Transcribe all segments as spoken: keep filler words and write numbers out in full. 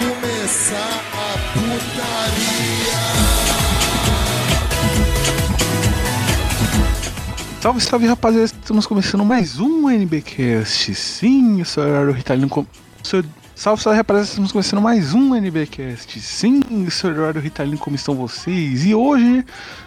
começar a putaria. Salve, salve, rapaziada, estamos começando mais um NBcast. Sim, eu sou o Eduardo Ritalino. Com... Sou... Salve, salve, rapaziada, estamos começando mais um NBcast. Sim, eu sou o Eduardo Ritalino, como estão vocês? E hoje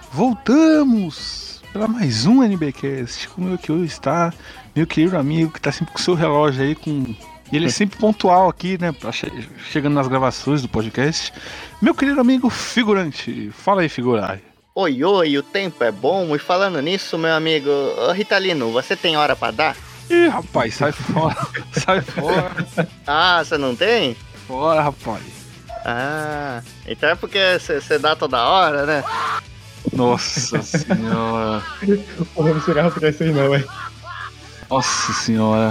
voltamos para mais um NBcast. Como é que hoje está meu querido amigo que está sempre com o seu relógio aí, com... E ele é sempre pontual aqui, né, che... chegando nas gravações do podcast. Meu querido amigo Figurante. Fala aí, Figurante. Oi, oi, o tempo é bom. E falando nisso, meu amigo ô, Ritalino, você tem hora pra dar? Ih, rapaz, sai fora. Sai fora. Ah, você não tem? Fora, rapaz. Ah, então é porque você dá toda hora, né? Nossa senhora. Porra, não chegava pra isso aí não, ué. Nossa senhora.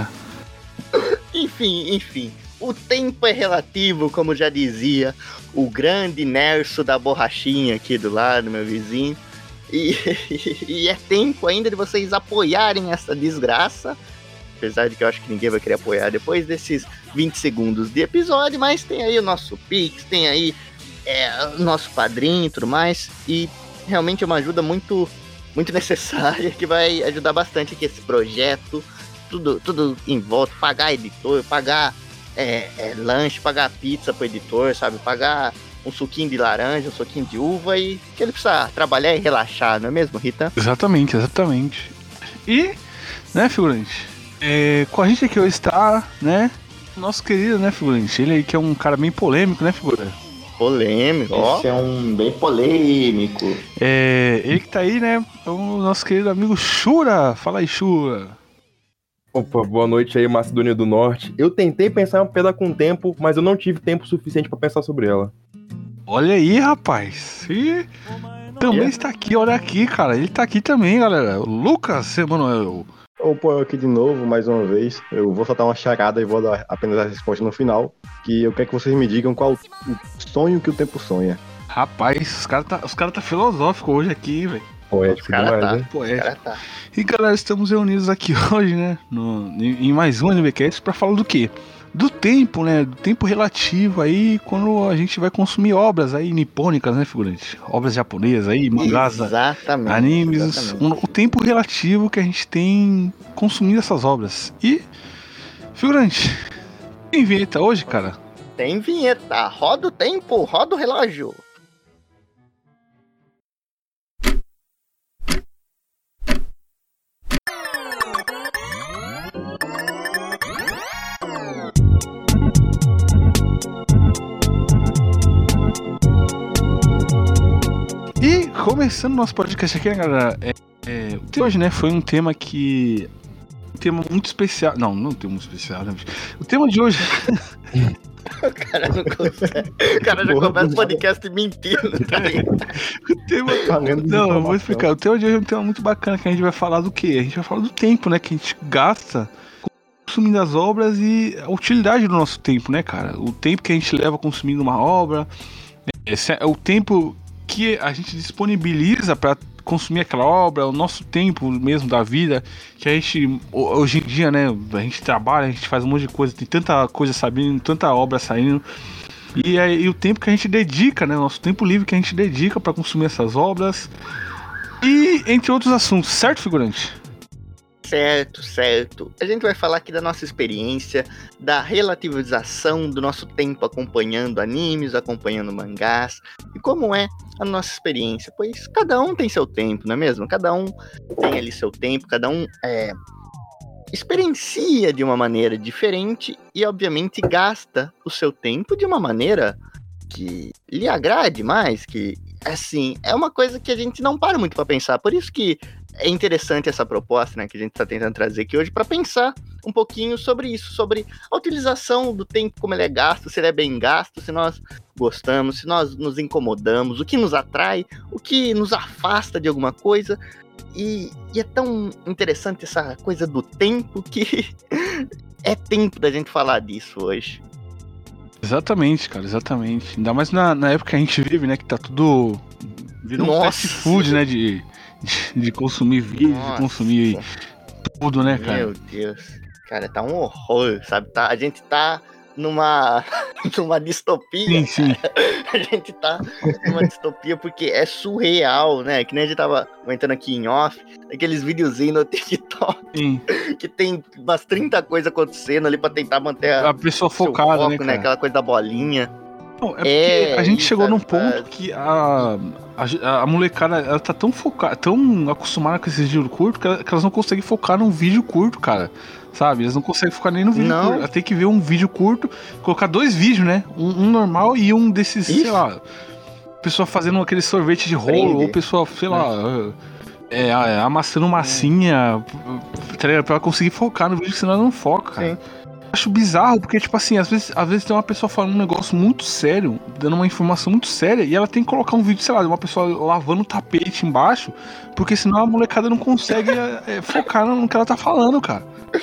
Enfim, enfim. O tempo é relativo, como já dizia o grande Nerso da borrachinha aqui do lado, meu vizinho. E, e é tempo ainda de vocês apoiarem essa desgraça. Apesar de que eu acho que ninguém vai querer apoiar depois desses vinte segundos de episódio. Mas tem aí o nosso Pix, tem aí é, o nosso padrinho e tudo mais. E realmente é uma ajuda muito, muito necessária, que vai ajudar bastante aqui esse projeto. Tudo, tudo em volta, pagar editor, pagar... É, é, lanche, pagar pizza pro editor, sabe? Pagar um suquinho de laranja, um suquinho de uva e que ele precisa trabalhar e relaxar, não é mesmo, Rita? Exatamente, exatamente. E, né, Figurante? É, com a gente aqui hoje está, né? Nosso querido, né, Figurante? Ele aí que é um cara bem polêmico, né, Figurante? Polêmico, ó. Esse é um bem polêmico. É, ele que tá aí, né? É o nosso querido amigo Shura. Fala aí, Shura. Opa, boa noite aí, Macedônia do Norte. Eu tentei pensar uma pedra com tempo, mas eu não tive tempo suficiente pra pensar sobre ela. Olha aí, rapaz. E também yeah. está aqui, olha aqui, cara. Ele tá aqui também, galera. O Lucas Emanuel. Opa, eu aqui de novo, mais uma vez. Eu vou soltar uma charada e vou dar apenas a resposta no final. Que eu quero que vocês me digam qual o sonho que o tempo sonha. Rapaz, os caras tá, os cara tá filosóficos hoje aqui, velho. Poético demais, tá, né? Poético. Tá. E galera, estamos reunidos aqui hoje, né? No, em mais um NBcast pra falar do quê? Do tempo, né? Do tempo relativo aí, quando a gente vai consumir obras aí nipônicas, né, Figurante? Obras japonesas aí, mangás, exatamente, animes. exatamente. O tempo relativo que a gente tem consumindo essas obras. E, Figurante, tem vinheta hoje, cara? Tem vinheta. Roda o tempo, roda o relógio. E começando nosso podcast aqui, né, galera? É, é, o tema hoje, né, foi um tema que... Um tema muito especial. Não, não tem muito especial, né? O tema de hoje... O cara não consegue. O cara já começa o podcast mentindo, tá ligado? O tema... Não, eu vou explicar. O tema de hoje é um tema muito bacana, que a gente vai falar do quê? A gente vai falar do tempo, né? Que a gente gasta consumindo as obras e a utilidade do nosso tempo, né, cara? O tempo que a gente leva consumindo uma obra, esse é o tempo que a gente disponibiliza para consumir aquela obra, o nosso tempo mesmo da vida, que a gente, hoje em dia, né, a gente trabalha, a gente faz um monte de coisa, tem tanta coisa saindo, tanta obra saindo, e, aí, e o tempo que a gente dedica, né, o nosso tempo livre que a gente dedica para consumir essas obras, e entre outros assuntos, certo, Figurante? Certo, certo. A gente vai falar aqui da nossa experiência, da relativização do nosso tempo acompanhando animes, acompanhando mangás, e como é a nossa experiência, pois cada um tem seu tempo, não é mesmo? Cada um tem ali seu tempo, cada um é, experiencia de uma maneira diferente e, obviamente, gasta o seu tempo de uma maneira que lhe agrade mais, que, assim, é uma coisa que a gente não para muito para pensar, por isso que é interessante essa proposta, né, que a gente está tentando trazer aqui hoje, para pensar um pouquinho sobre isso, sobre a utilização do tempo, como ele é gasto, se ele é bem gasto, se nós gostamos, se nós nos incomodamos, o que nos atrai, o que nos afasta de alguma coisa. E, e é tão interessante essa coisa do tempo que é tempo da gente falar disso hoje. Exatamente, cara, exatamente. Ainda mais na, na época que a gente vive, né, que tá tudo... Virou um fast food, né, de... De, de consumir vídeo, Nossa. de consumir tudo, né, cara? Meu Deus. Cara, tá um horror, sabe? Tá, a gente tá numa, numa distopia. Sim, sim. A gente tá numa distopia porque é surreal, né? Que nem a gente tava comentando aqui em off, aqueles videozinhos no TikTok, Sim. que tem umas trinta coisas acontecendo ali pra tentar manter a, A pessoa seu focada, foco, né, cara? Aquela coisa da bolinha. Não, é porque É, a gente isso, chegou num sabe? ponto que a, a, a molecada, ela tá tão focada, tão acostumada com esses vídeos curtos que, ela- que elas não conseguem focar num vídeo curto, cara. Sabe? Elas não conseguem focar nem no vídeo Não. curto. Ela tem que ver um vídeo curto, colocar dois vídeos, né? Um, um normal e um desses, sei Isso. lá, pessoa fazendo aquele sorvete de rolo, Prende. ou pessoa, sei lá, é, é, amassando massinha, tá ligado? Pra ela conseguir focar no vídeo, senão ela não foca, cara. Sim. Acho bizarro, porque, tipo assim, às vezes, às vezes tem uma pessoa falando um negócio muito sério, dando uma informação muito séria, e ela tem que colocar um vídeo, sei lá, de uma pessoa lavando o tapete embaixo, porque senão a molecada não consegue é, é, focar no que ela tá falando, cara.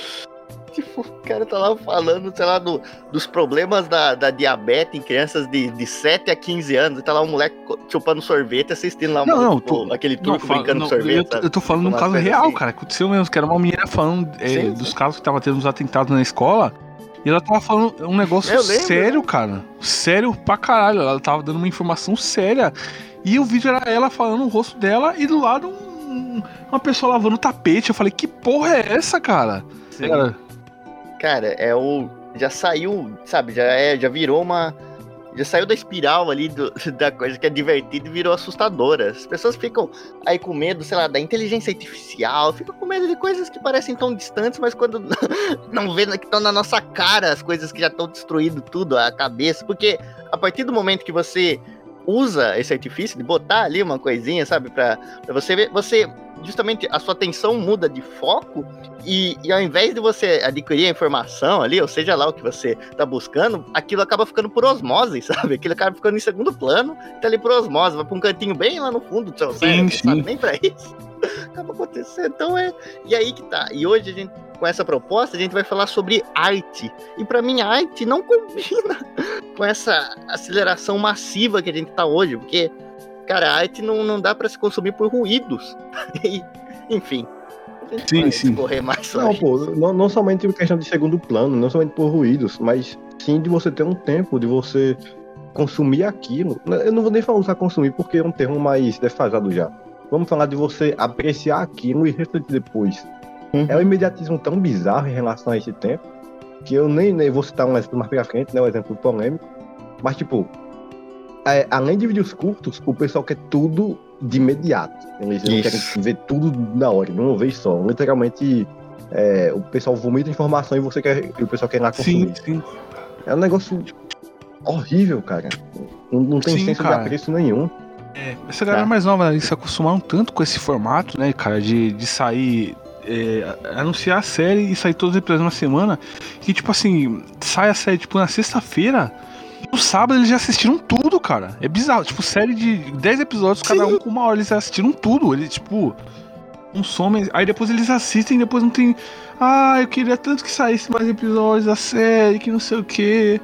Tipo, o cara tá lá falando, sei lá, do, dos problemas da, da diabetes em crianças de, de sete a quinze anos. E tá lá um moleque co- chupando sorvete, assistindo lá Não, uma- não, o- tô- aquele Não, turco fala- brincando não, com sorvete. eu, tô- sabe? eu tô falando de um Umas caso coisas real, assim. cara. Aconteceu mesmo, que era uma menina falando é, Sim, dos sim. casos que tava tendo os atentados na escola. E ela tava falando um negócio Eu lembro, sério, né? cara. Sério pra caralho. Ela tava dando uma informação séria. E o vídeo era ela falando o rosto dela e do lado um- uma pessoa lavando o tapete. Eu falei, que porra é essa, cara? Sim. Cara, Cara, é o. Já saiu, sabe? Já, é, já virou uma. Já saiu da espiral ali do- da coisa que é divertida e virou assustadora. As pessoas ficam aí com medo, sei lá, da inteligência artificial, ficam com medo de coisas que parecem tão distantes, mas quando não vê que estão na nossa cara as coisas que já estão destruindo tudo, a cabeça. Porque a partir do momento que você usa esse artifício de botar ali uma coisinha, sabe, pra, pra você ver, você justamente a sua atenção muda de foco e, e ao invés de você adquirir a informação ali, ou seja lá o que você tá buscando, aquilo acaba ficando por osmose, sabe? Aquilo acaba ficando em segundo plano, tá ali por osmose, vai pra um cantinho bem lá no fundo do seu cérebro, sim. sabe? Nem pra isso. Acaba acontecendo, então é... E aí que tá. E hoje a gente, com essa proposta, a gente vai falar sobre arte. E pra mim a arte não combina com essa aceleração massiva que a gente tá hoje, porque, cara, a arte não, não dá pra se consumir por ruídos. E, enfim, a gente Sim, vai sim. discorrer mais sobre Não, isso. pô, não, não somente questão de segundo plano, não somente por ruídos, mas sim de você ter um tempo, de você consumir aquilo. Eu não vou nem falar usar consumir porque é um termo mais defasado já. Vamos falar de você apreciar aquilo e refletir depois. Uhum. É um imediatismo tão bizarro em relação a esse tempo, que eu nem, nem vou citar um exemplo mais pra frente, né, um exemplo polêmico, mas tipo, é, além de vídeos curtos, o pessoal quer tudo de imediato. Eles não Isso. querem ver tudo na hora, de uma vez só. Literalmente, é, o pessoal vomita informação e você quer, e o pessoal quer ir lá consumir. sim, sim. É um negócio horrível, cara. Não, não tem Sim, senso cara. de apreço nenhum. Essa galera Tá. mais nova, eles se acostumaram tanto com esse formato, né, cara, de, de sair, é, anunciar a série e sair todos os episódios na semana, que, tipo assim, sai a série, tipo, na sexta-feira, e no sábado eles já assistiram tudo, cara. É bizarro, tipo, série de dez episódios, cada um com uma hora, eles já assistiram tudo. Eles, tipo, consomem, aí depois eles assistem, depois não tem... Ah, eu queria tanto que saísse mais episódios da série, que não sei o quê...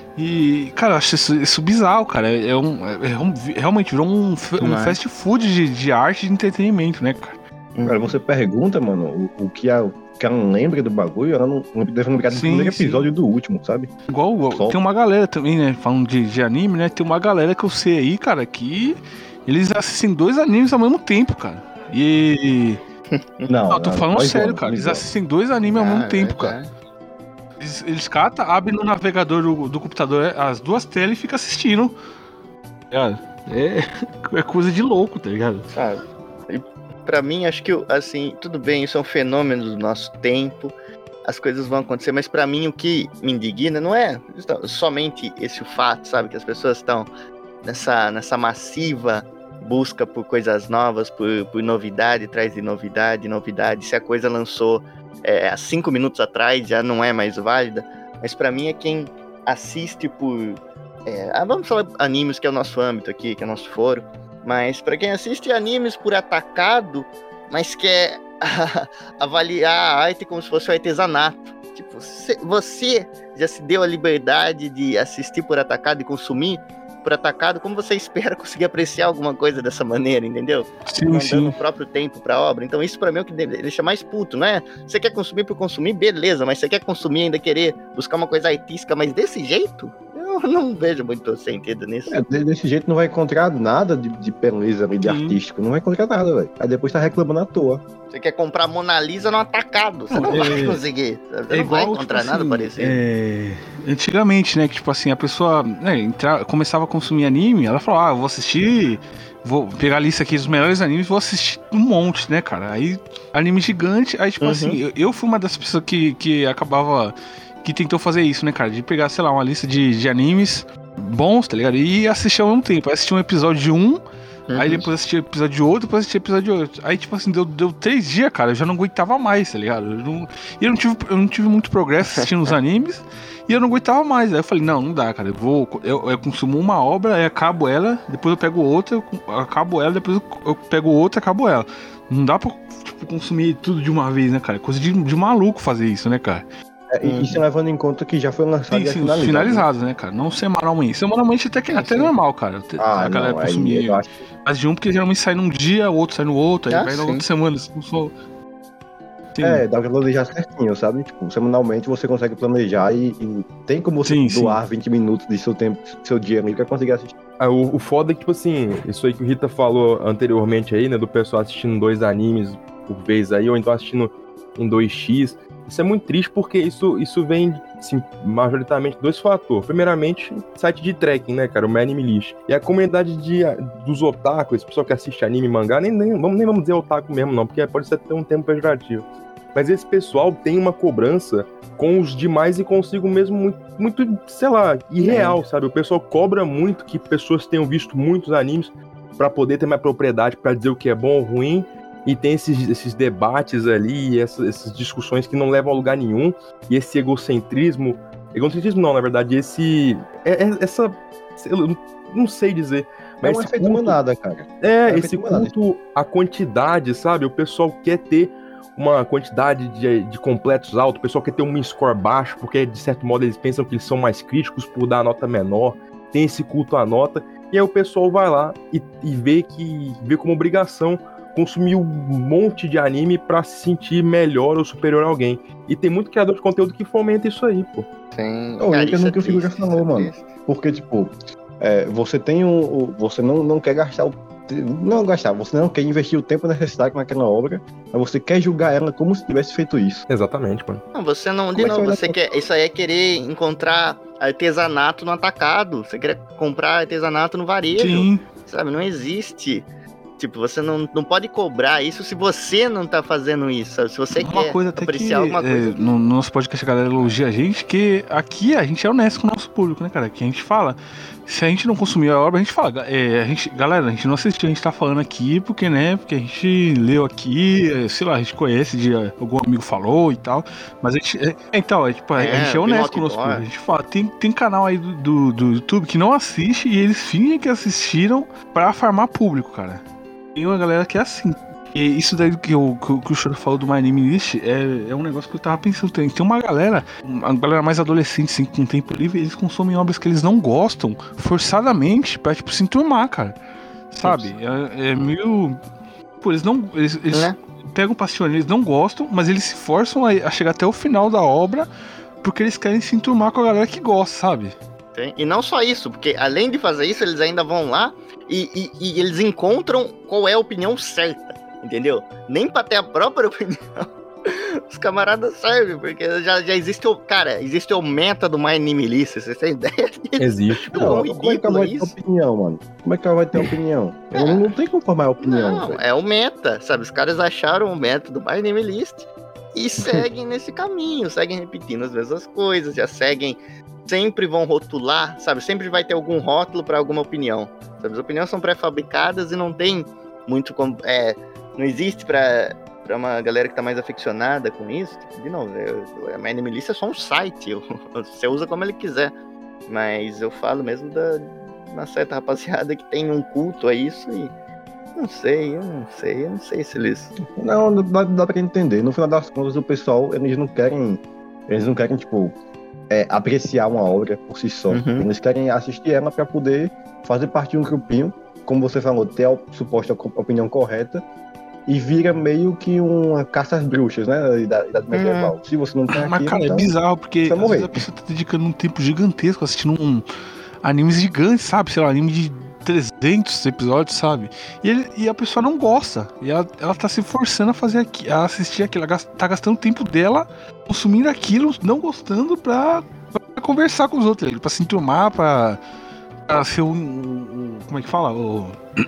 E, cara, eu acho isso, isso bizarro, cara. É, é um, é um- realmente virou um, fe- um Não é? fast food de, de arte e de entretenimento, né, cara? Cara, você pergunta, mano, o, o que, a, o que ela lembra do bagulho, ela não, não deve lembrar do Sim, primeiro sim. episódio do último, sabe? Igual, igual- Só- tem uma galera também, né? Falando de, de anime, né? Tem uma galera que eu sei aí, cara, que eles assistem dois animes ao mesmo tempo, cara. E. Não, Não, eu tô não, falando não sério, engano, cara. não Eles engano. assistem dois animes ao mesmo Ah, tempo, é, cara. Eles, eles catam, abrem no navegador do, do computador as duas telas e ficam assistindo. Cara, é, é coisa de louco, tá ligado? Sabe? E pra mim, acho que, assim, tudo bem, isso é um fenômeno do nosso tempo, as coisas vão acontecer, mas pra mim o que me indigna não é somente esse fato, sabe, que as pessoas estão nessa, nessa massiva busca por coisas novas, por, por novidade, atrás de novidade, novidade, se a coisa lançou é, há cinco minutos atrás, já não é mais válida, mas pra mim é quem assiste por... É, ah, vamos falar animes, que é o nosso âmbito aqui, que é o nosso foro, mas pra quem assiste animes por atacado, mas quer avaliar a arte como se fosse um artesanato. Tipo, você, você já se deu a liberdade de assistir por atacado e consumir por atacado, como você espera conseguir apreciar alguma coisa dessa maneira, entendeu? Sim, Mandando sim. o próprio tempo pra obra. Então isso pra mim é o que deixa mais puto, não é? Você quer consumir por consumir, beleza, mas você quer consumir e ainda querer buscar uma coisa artística, mas desse jeito? Eu não vejo muito sentido nisso. É, desse jeito não vai encontrar nada de, de beleza ali, de Sim. artístico. Não vai encontrar nada, velho. Aí depois tá reclamando à toa. Você quer comprar Mona Lisa no atacado, você não, Não, vai é- conseguir. Você É não vai igual, encontrar tipo nada assim, parecido. é, antigamente, né, que tipo assim, a pessoa né, entra... começava a consumir anime, ela falou, ah, eu vou assistir, vou pegar a lista aqui dos melhores animes, vou assistir um monte, né, cara, aí anime gigante, aí tipo Uhum. assim, eu, eu fui uma das pessoas que, que acabava, que tentou fazer isso, né, cara, de pegar, sei lá, uma lista de, de animes bons, tá ligado, e assistir ao mesmo tempo, aí assistir um episódio de um, aí Uhum. depois assisti episódio de outro, depois assisti episódio de outro. Aí, tipo assim, deu, deu três dias, cara, eu já não aguentava mais, tá ligado? Eu não, e eu não tive, eu não tive muito progresso assistindo os animes, e eu não aguentava mais. Aí eu falei, não, não dá, cara, eu vou, eu, eu consumo uma obra, aí acabo ela, depois eu pego outra, eu acabo ela, depois eu, eu pego outra, acabo ela. Não dá pra, tipo, consumir tudo de uma vez, né, cara? Coisa de, de maluco fazer isso, né, cara? É, e Isso levando em conta que já foi lançado Sim, e é sim, finalizado. finalizados, né, cara? Não semanalmente. Semanalmente até que Sim, até sim. normal, cara. Ah, a galera não, aí consumir eu acho mais de um, porque geralmente sai num dia, o outro sai no outro, aí Ah, vai na sim. outra semana. Assim, só... Sim, É, dá pra planejar certinho, sabe? Tipo, semanalmente você consegue planejar e, e tem como você Sim, doar vinte minutos de seu tempo, seu dia ali pra conseguir assistir. Ah, o, o foda é que, tipo assim, isso aí que o Rita falou anteriormente aí, né, do pessoal assistindo dois animes por vez aí, ou então assistindo em dois x, isso é muito triste porque isso, isso vem, assim, majoritariamente dois fatores. Primeiramente, site de tracking, né, cara, o MyAnimeList. E a comunidade de, dos otaku, esse pessoal que assiste anime e mangá, nem, nem, vamos, nem vamos dizer otaku mesmo não, porque pode ser até um termo pejorativo. Mas esse pessoal tem uma cobrança com os demais e consigo mesmo muito, muito, sei lá, irreal, sabe? O pessoal cobra muito que pessoas tenham visto muitos animes pra poder ter mais propriedade pra dizer o que é bom ou ruim, e tem esses, esses debates ali, essas, essas discussões que não levam a lugar nenhum, e esse egocentrismo, egocentrismo não, na verdade, esse, é, é, essa, eu não sei dizer, É mas um esse efeito culto, manada, cara. é, É esse feito manada. culto à quantidade, sabe? O pessoal quer ter uma quantidade de, de completos alto, o pessoal quer ter um score baixo, porque de certo modo eles pensam que eles são mais críticos por dar a nota menor, tem esse culto à nota, e aí o pessoal vai lá e, e vê que vê como obrigação consumir um monte de anime pra se sentir melhor ou superior a alguém. E tem muito criador de conteúdo que fomenta isso aí, pô. Sim. Ô, Cara, entra isso no é que o Figura triste, falou, isso é mano. triste. Porque, tipo, é, você tem um. o- Você não, não quer gastar o. Não gastar, você não quer investir o tempo necessário naquela obra, mas você quer julgar ela como se tivesse feito isso. Exatamente, mano. Não, você não, de Como é que novo, vai você dar- quer, isso aí é querer encontrar artesanato no atacado, você quer comprar artesanato no varejo, sim. sabe, não existe, tipo, você não, não pode cobrar isso se você não tá fazendo isso, sabe? Se você Uma quer coisa até que apreciar alguma coisa é, no, no nosso podcast a galera elogia a gente, que aqui a gente é honesto com o nosso público, né, cara? Que a gente fala, se a gente não consumir a obra, a gente fala, é, a gente, galera, a gente não assistiu, a gente tá falando aqui porque, né, porque a gente leu aqui, é, sei lá, a gente conhece, de, é, algum amigo falou e tal, mas a gente, é, então, é, tipo, a É, gente é vi no honesto com o nosso outdoor. público, a gente fala, tem, tem canal aí do, do, do YouTube que não assiste e eles fingem que assistiram pra farmar público, cara. Tem uma galera que é assim. E isso daí que o, que, o- que o Choro falou do My Name List é, é um negócio que eu tava pensando. Tem, tem uma galera, uma galera mais adolescente, assim, com tempo livre, eles consomem obras que eles não gostam, forçadamente, pra, tipo, se enturmar, cara. Sabe? É, é meio. Pô, eles não. Eles, eles Né? pegam paixão, eles não gostam, mas eles se forçam a, a chegar até o final da obra porque eles querem se enturmar com a galera que gosta, sabe? Tem. E não só isso, porque além de fazer isso, eles ainda vão lá e, e- e eles encontram qual é a opinião certa, entendeu? Nem pra ter a própria opinião. Os camaradas servem, porque já, já existe o. Cara, existe o meta do My Anime List, vocês têm ideia disso? Existe, Do pô. quão Não, como é que ela ridículo é vai ter isso? opinião, mano? Como é que ela vai ter opinião? Ela não, não tem como formar opinião, Não, velho. é o meta, sabe? Os caras acharam o meta do My Anime List e seguem nesse caminho, seguem repetindo as mesmas coisas, já seguem. Sempre vão rotular, sabe? Sempre vai ter algum rótulo para alguma opinião. Sabe? As opiniões são pré-fabricadas e não tem muito como. É, não existe para para uma galera que tá mais aficionada com isso. Tipo, de novo, eu, a My Anime List é só um site, eu, você usa como ele quiser. Mas eu falo mesmo da uma certa rapaziada que tem um culto a isso e não sei, eu não sei, eu não sei se eles. Não, dá, dá pra entender. No final das contas, o pessoal, eles não querem. Eles não querem, tipo, é, apreciar uma obra por si só. Uhum. Eles querem assistir ela para poder fazer parte de um grupinho, como você falou, ter a suposta opinião correta, e vira meio que uma caça às bruxas, né? Da idade medieval. Se você não tem Mas, aquilo, cara, então, é bizarro, porque vai às morrer. vezes a pessoa tá dedicando um tempo gigantesco assistindo um animes gigantes, sabe? Sei lá, anime de trezentos episódios, sabe? E, ele, e a pessoa não gosta. E ela, ela tá se forçando a fazer aqui, a assistir aquilo. Ela gasta, tá gastando o tempo dela consumindo aquilo, não gostando pra, pra conversar com os outros, pra se enturmar, pra, pra ser um, um. Como é que fala? O,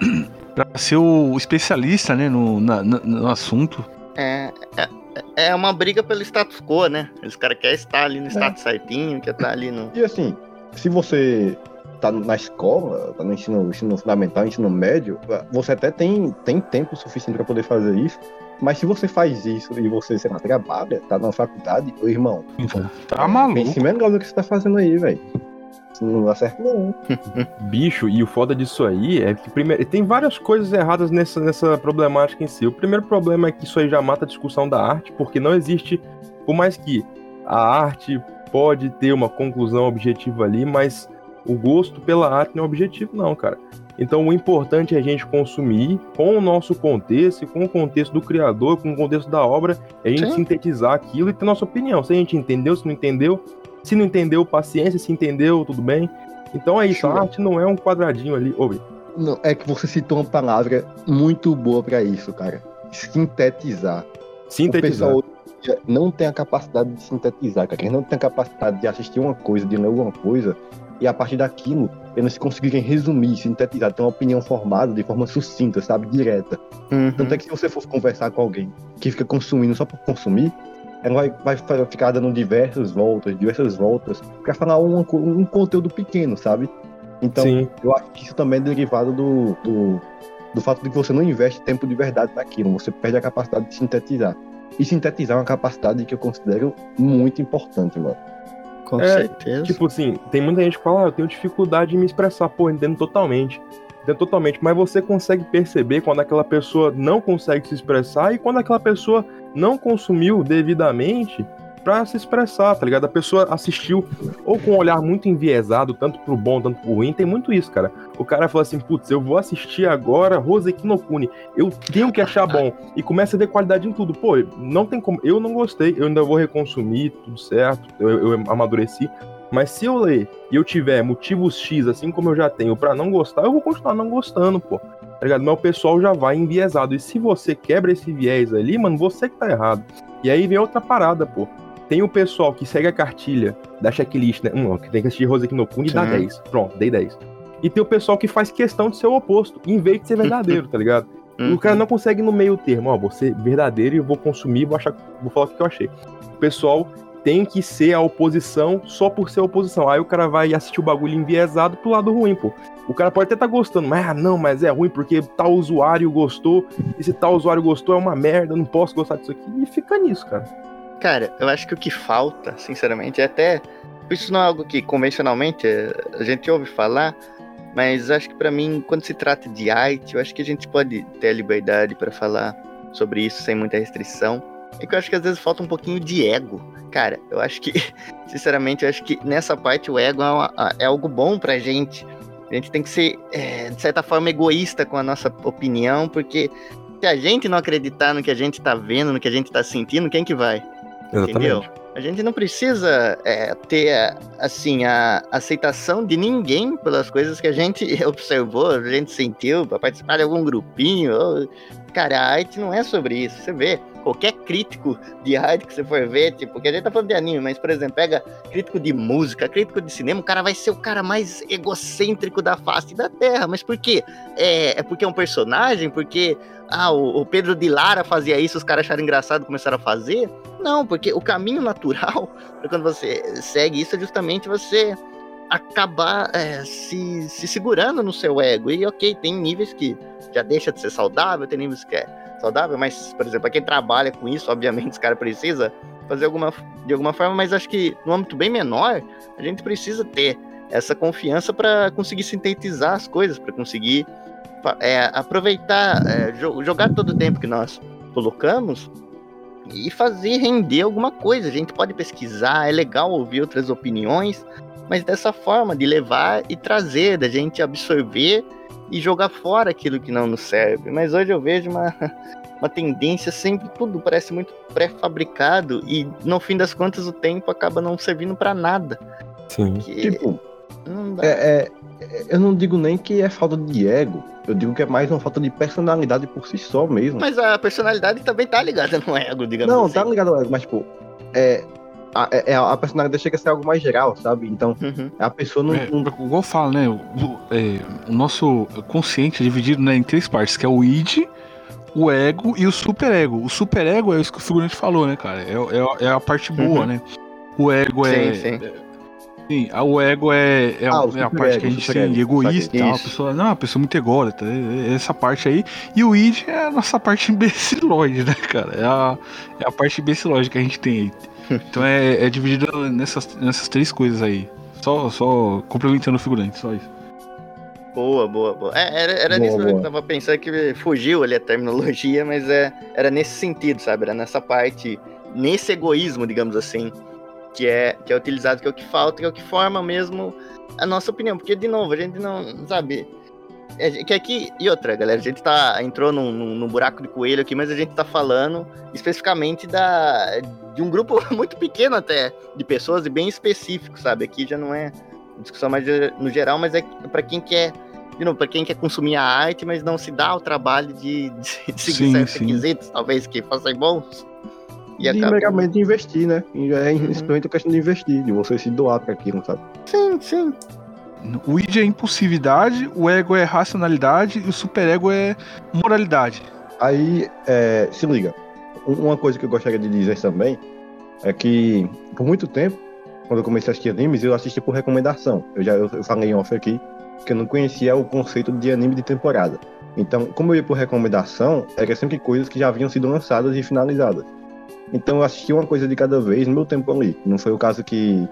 pra ser o especialista, né, no, na, no assunto. É, é, é uma briga pelo status quo, né? Os caras querem estar ali no status certinho, quer estar ali no... E assim, se você tá na escola, tá no ensino, ensino fundamental, ensino médio, você até tem, tem tempo suficiente para poder fazer isso, mas se você faz isso e você, sei lá, trabalha, tá na faculdade, ô irmão, Tá maluco. pense melhor do que você tá fazendo aí, velho. Isso não dá certo não. Bicho, e o foda disso aí é que primeiro tem várias coisas erradas nessa, nessa problemática em si. O primeiro problema é que isso aí já mata a discussão da arte, porque não existe, por mais que a arte pode ter uma conclusão objetiva ali, mas o gosto pela arte não é objetivo não, cara. Então o importante é a gente consumir com o nosso contexto, com o contexto do criador, com o contexto da obra, é a gente Sim. sintetizar aquilo e ter nossa opinião. Se a gente entendeu, se não entendeu, se não entendeu, paciência, se entendeu, tudo bem. Então é isso, a arte não é um quadradinho ali. Ô, Não, é que você citou uma palavra muito boa pra isso, cara. Sintetizar. sintetizar. O pessoal não tem a capacidade de sintetizar, cara. Eles não tem a capacidade de assistir uma coisa, de ler alguma coisa, e a partir daquilo, eles conseguirem resumir, sintetizar, ter uma opinião formada de forma sucinta, sabe? Direta. Uhum. Tanto é que se você for conversar com alguém que fica consumindo só por consumir, ela vai, vai ficar dando diversas voltas, diversas voltas, pra falar um, um conteúdo pequeno, sabe? Então, Sim. eu acho que isso também é derivado do, do, do fato de que você não investe tempo de verdade naquilo, você perde a capacidade de sintetizar. E sintetizar é uma capacidade que eu considero muito importante, mano. Com É, certeza. Tipo assim, tem muita gente que fala, ah, eu tenho dificuldade em me expressar. Pô, entendo totalmente. Entendo totalmente. Mas você consegue perceber quando aquela pessoa não consegue se expressar e quando aquela pessoa não consumiu devidamente pra se expressar, tá ligado? A pessoa assistiu ou com um olhar muito enviesado, tanto pro bom, tanto pro ruim. Tem muito isso, cara. O cara fala assim, putz, eu vou assistir agora Hoseki no Kuni. Eu tenho que achar bom. E começa a ver qualidade em tudo. Pô, não tem como. Eu não gostei, eu ainda vou reconsumir, tudo certo. Eu, eu amadureci. Mas se eu ler e eu tiver motivos X, assim como eu já tenho, pra não gostar, eu vou continuar não gostando, pô. Tá ligado? Mas o pessoal já vai enviesado. E se você quebra esse viés ali, mano, você que tá errado. E aí vem outra parada, pô. Tem o pessoal que segue a cartilha da checklist, né? Hum, ó, que tem que assistir Hoseki no Kuni e dá dez. Pronto, dei dez. E tem o pessoal que faz questão de ser o oposto, em vez de ser verdadeiro, tá ligado? Uhum. O cara não consegue ir no meio termo, ó, vou ser verdadeiro e eu vou consumir, vou achar, vou falar o que eu achei. O pessoal tem que ser a oposição só por ser a oposição. Aí o cara vai assistir o bagulho enviesado pro lado ruim, pô. O cara pode até estar tá gostando, mas ah, não, mas é ruim porque tal usuário gostou, e se tal usuário gostou é uma merda, eu não posso gostar disso aqui. E fica nisso, cara. Cara, eu acho que o que falta, sinceramente, é até... Isso não é algo que convencionalmente a gente ouve falar, mas acho que pra mim, quando se trata de arte, eu acho que a gente pode ter a liberdade pra falar sobre isso sem muita restrição. É que eu acho que às vezes falta um pouquinho de ego. Cara, eu acho que, sinceramente, eu acho que nessa parte o ego é, uma, é algo bom pra gente. A gente tem que ser, é, de certa forma, egoísta com a nossa opinião, porque se a gente não acreditar no que a gente tá vendo, no que a gente tá sentindo, quem que vai? Entendeu? A gente não precisa é, ter, assim, a aceitação de ninguém pelas coisas que a gente observou, a gente sentiu, para participar de algum grupinho. Ou... Cara, a arte não é sobre isso. Você vê, qualquer crítico de arte que você for ver, tipo, porque a gente tá falando de anime, mas, por exemplo, pega crítico de música, crítico de cinema, o cara vai ser o cara mais egocêntrico da face da Terra. Mas por quê? É, é porque é um personagem? Porque ah, o, o Pedro de Lara fazia isso, os caras acharam engraçado e começaram a fazer? Não, porque o caminho natural, quando você segue isso, é justamente você acabar é, se, se segurando no seu ego. E ok, tem níveis que já deixa de ser saudável, tem níveis que é saudável, mas, por exemplo, pra quem trabalha com isso, obviamente, esse cara precisa fazer alguma, de alguma forma, mas acho que no âmbito bem menor, a gente precisa ter essa confiança para conseguir sintetizar as coisas, para conseguir é, aproveitar, é, jogar todo o tempo que nós colocamos e fazer render alguma coisa. A gente pode pesquisar, é legal ouvir outras opiniões, mas dessa forma, de levar e trazer, da gente absorver e jogar fora aquilo que não nos serve. Mas hoje eu vejo uma, uma tendência, sempre tudo parece muito pré-fabricado e no fim das contas o tempo acaba não servindo pra nada. Sim. Que Tipo, não dá. é, é, eu não digo nem que é falta de ego, eu digo que é mais uma falta de personalidade por si só mesmo. Mas a personalidade também tá ligada no ego, digamos Não, assim. tá ligado ao ego, mas tipo, é, a, é, a personalidade chega a ser algo mais geral, sabe? Então, Uhum. a pessoa não... É, não- igual eu falo, né? O, o- é, o nosso consciente é dividido, né, em três partes, que é o id, o ego e o superego. O superego é isso que o figurante falou, né, cara? É, é, é a parte boa, Uhum. né? O ego é. Sim, sim. Sim, a- o ego é, é, Ah, o é a superego, parte que a o gente superego, tem egoísta e tal. A isso. pessoa, não, a pessoa muito ególatra, é, é essa parte aí. E o id é a nossa parte imbecilóide, né, cara? É a, é a parte imbecilóide que a gente tem aí. Então é, é dividido nessas, nessas três coisas aí. Só, só complementando o figurante, só isso. Boa, boa, boa. É, era era Boa, nisso mesmo boa. que eu tava pensando, que fugiu ali a terminologia, mas é, era nesse sentido, sabe? Era nessa parte, nesse egoísmo, digamos assim, que é, que é utilizado, que é o que falta, que é o que forma mesmo a nossa opinião. Porque, de novo, a gente não, sabe... É, que aqui, e outra, galera, a gente tá, entrou num, num, num buraco de coelho aqui, mas a gente tá falando especificamente da, de um grupo muito pequeno até, de pessoas e bem específico, sabe? Aqui já não é discussão mais no geral, mas é para quem quer, de novo, para quem quer consumir a arte, mas não se dá o trabalho de, de seguir Sim, certos sim. requisitos, talvez que fossem bons. E de acaba... meramente investir, né? E é Uhum. simplesmente a questão de investir, de você se doar pra aquilo, sabe? Sim, sim. O id é impulsividade, o ego é racionalidade e o superego é moralidade. Aí, é, se liga, um- uma coisa que eu gostaria de dizer também é que, por muito tempo, quando eu comecei a assistir animes, eu assisti por recomendação. Eu já eu, eu falei em off aqui que eu não conhecia o conceito de anime de temporada. Então, como eu ia por recomendação, eram sempre coisas que já haviam sido lançadas e finalizadas. Então, eu assisti uma coisa de cada vez no meu tempo ali. Não foi o caso que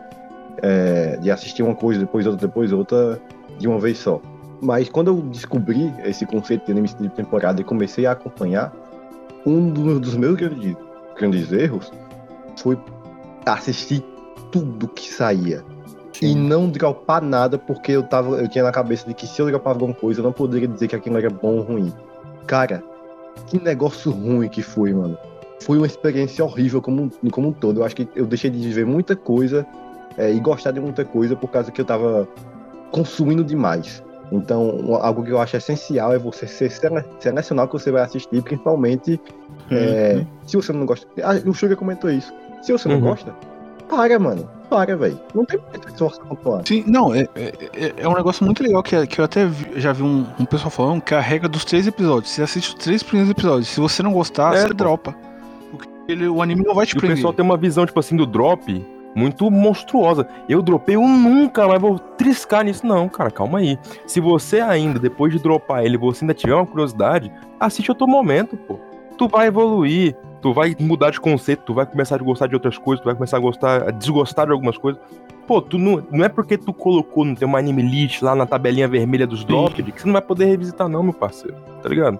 é, de assistir uma coisa, depois outra, depois outra, de uma vez só. Mas quando eu descobri esse conceito de anime de temporada e comecei a acompanhar, um do- dos meus grandes, grandes erros foi assistir tudo que saía. E não dropar nada, porque eu, tava, eu tinha na cabeça de que se eu dropar alguma coisa, eu não poderia dizer que aquilo era bom ou ruim. Cara, que negócio ruim que foi, mano. Foi uma experiência horrível como, um- como um todo. Eu acho que eu deixei de ver muita coisa é, e gostar de muita coisa por causa que eu tava consumindo demais. Então, um- algo que eu acho essencial é você ser sele- selecionar o que você vai assistir, principalmente é, se você não gosta. Ah, o Sugar comentou isso. Se você não Uhum. gosta, para, mano. Para, velho. Não tem por que se esforçar pra atuar. Sim, não, é, é, é um negócio muito legal que, que eu até vi- já vi um, um pessoal falando, que é a regra dos três episódios. Você assiste os três primeiros episódios. Se você não gostar, É, você pô. dropa. Porque ele, o anime não vai te E o prender. pessoal tem uma visão, tipo assim, do drop muito monstruosa. Eu dropei, eu nunca mais vou triscar nisso. Não, cara, calma aí. Se você ainda, depois de dropar ele, você ainda tiver uma curiosidade, assiste outro momento, pô. Tu vai evoluir, tu vai mudar de conceito, tu vai começar a gostar de outras coisas, tu vai começar a gostar, a desgostar de algumas coisas. Pô, tu não, não é porque tu colocou no teu anime list lá na tabelinha vermelha dos drops que você não vai poder revisitar não, meu parceiro. Tá ligado?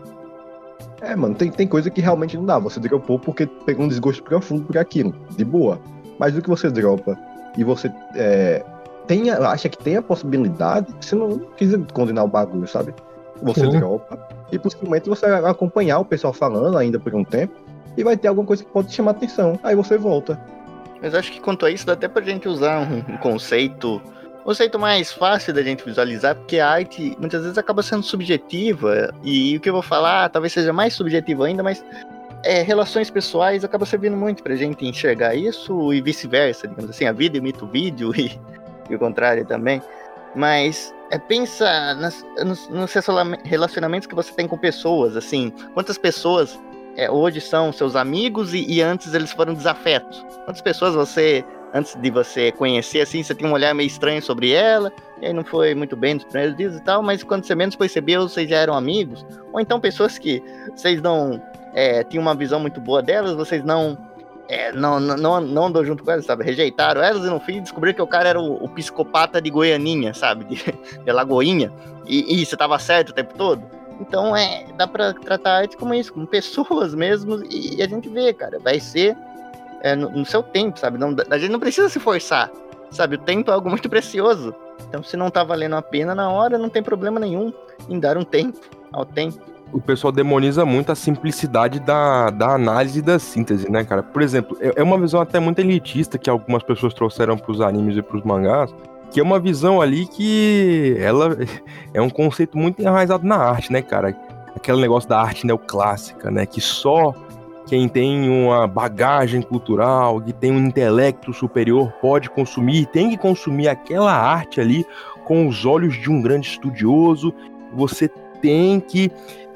É, mano, tem, tem coisa que realmente não dá. Você dropou porque pegou um desgosto profundo por aquilo. De boa. Mas do que você dropa e você é, tem, a- acha que tem a possibilidade, você não precisa condenar o bagulho, sabe? Você Sim. dropa e possivelmente você vai acompanhar o pessoal falando ainda por um tempo e vai ter alguma coisa que pode te chamar atenção. Aí você volta. Mas acho que quanto a isso, dá até pra gente usar um, um conceito, um conceito mais fácil da gente visualizar, porque a arte muitas vezes acaba sendo subjetiva, e o que eu vou falar talvez seja mais subjetivo ainda, mas é, relações pessoais acaba servindo muito pra gente enxergar isso e vice-versa, digamos assim, a vida imita o vídeo e, e o contrário também. Mas é, pensa nas, nos, nos relacionamentos que você tem com pessoas, assim, quantas pessoas é, hoje são seus amigos e, e antes eles foram desafetos. Quantas pessoas você, antes de você conhecer, assim, você tinha um olhar meio estranho sobre ela, e aí não foi muito bem nos primeiros dias e tal, mas quando você menos percebeu, vocês já eram amigos. Ou então pessoas que vocês não é, tinham uma visão muito boa delas, vocês não, é, não, não, não, não andou junto com elas, sabe? Rejeitaram elas e no fim descobriram que o cara era o, o psicopata de Goianinha, sabe? De, de Lagoinha. E, e você tava certo o tempo todo. Então, é, dá pra tratar a arte como isso, como pessoas mesmo, e, e a gente vê, cara, vai ser é, no, no seu tempo, sabe? Não, a gente não precisa se forçar, sabe? O tempo é algo muito precioso. Então, se não tá valendo a pena na hora, não tem problema nenhum em dar um tempo ao tempo. O pessoal demoniza muito a simplicidade da, da análise e da síntese, né, cara? Por exemplo, é, é uma visão até muito elitista que algumas pessoas trouxeram pros animes e pros mangás, que é uma visão ali que ela é um conceito muito enraizado na arte, né, cara? Aquele negócio da arte neoclássica, né? Que só quem tem uma bagagem cultural, que tem um intelecto superior pode consumir, tem que consumir aquela arte ali com os olhos de um grande estudioso. Você tem que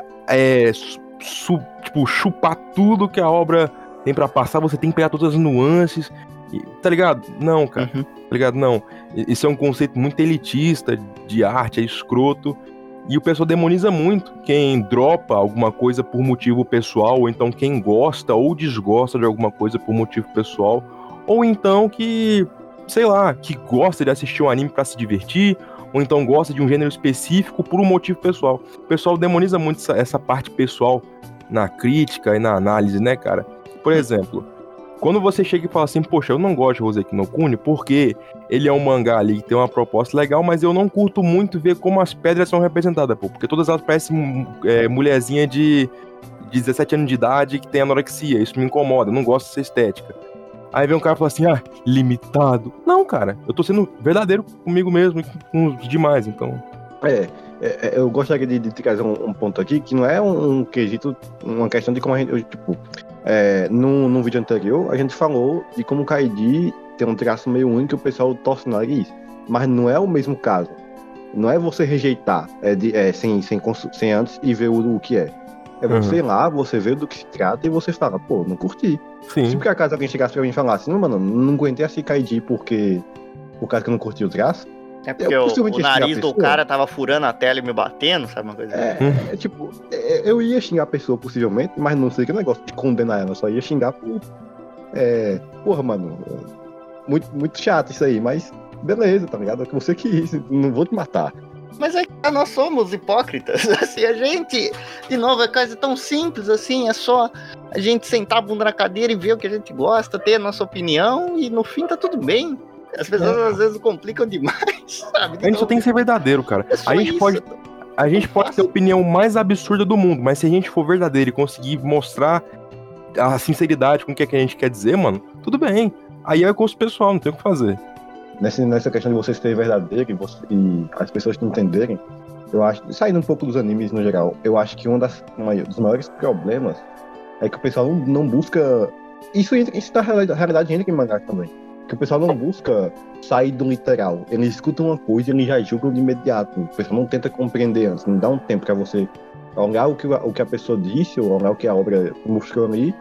é, su, tipo, chupar tudo que a obra tem pra passar, você tem que pegar todas as nuances. E, tá ligado? Não, cara. Uhum. Tá ligado? Não. Isso é um conceito muito elitista de arte, é escroto. E o pessoal demoniza muito quem dropa alguma coisa por motivo pessoal, ou então quem gosta ou desgosta de alguma coisa por motivo pessoal, ou então que, sei lá, que gosta de assistir um anime pra se divertir, ou então gosta de um gênero específico por um motivo pessoal. O pessoal demoniza muito essa, essa parte pessoal na crítica e na análise, né, cara? Por exemplo, quando você chega e fala assim, poxa, eu não gosto de Hoseki no Kuni porque ele é um mangá ali que tem uma proposta legal, mas eu não curto muito ver como as pedras são representadas, pô, porque todas elas parecem é, mulherzinha de dezessete anos de idade que tem anorexia, isso me incomoda, eu não gosto dessa estética. Aí vem um cara e fala assim, ah, limitado. Não, cara, eu tô sendo verdadeiro comigo mesmo e com os demais, então... É, é eu gostaria de, de trazer um, um ponto aqui, que não é um, um quesito, uma questão de como a gente, eu, tipo... É, no, no vídeo anterior, a gente falou de como o Kaidi tem um traço meio único que o pessoal torce o nariz. Mas não é o mesmo caso. Não é você rejeitar é, de, é, sem, sem, sem antes e ver o, o que é. É você ir uhum. lá, você vê do que se trata e você fala, pô, não curti. Sim. Se por acaso alguém chegasse pra mim e falasse, não, mano, não aguentei assim Kaidi porque por causa que eu não curti o traço. É porque o, o nariz do cara tava furando a tela e me batendo, sabe uma coisa é, assim? É, tipo, é, eu ia xingar a pessoa possivelmente, mas não sei que negócio de condenar ela, só ia xingar por... É, porra, mano, muito, muito chato isso aí, mas beleza, tá ligado? É o que você quis, não vou te matar. Mas é que nós somos hipócritas, assim, a gente, de novo, é coisa tão simples assim, é só a gente sentar a bunda na cadeira e ver o que a gente gosta, ter a nossa opinião e no fim tá tudo bem. As pessoas é. às vezes complicam demais, sabe? A gente só tem que ser verdadeiro, cara. É a gente isso. pode, a gente pode ter a opinião mais absurda do mundo, mas se a gente for verdadeiro e conseguir mostrar a sinceridade com o que, é que a gente quer dizer, mano, tudo bem. Aí é gosto pessoal, não tem o que fazer. Nessa, nessa questão de você ser verdadeiro e, você, e as pessoas te entenderem, eu acho, saindo um pouco dos animes no geral, eu acho que um das, uma, dos maiores problemas é que o pessoal não, não busca... Isso, isso na realidade entra em mangá também. Que o pessoal não busca sair do literal. Eles escutam uma coisa e eles já julgam de imediato. O pessoal não tenta compreender antes, não dá um tempo pra você olhar o que, o que a pessoa disse, ou olhar o que a obra mostrou ali,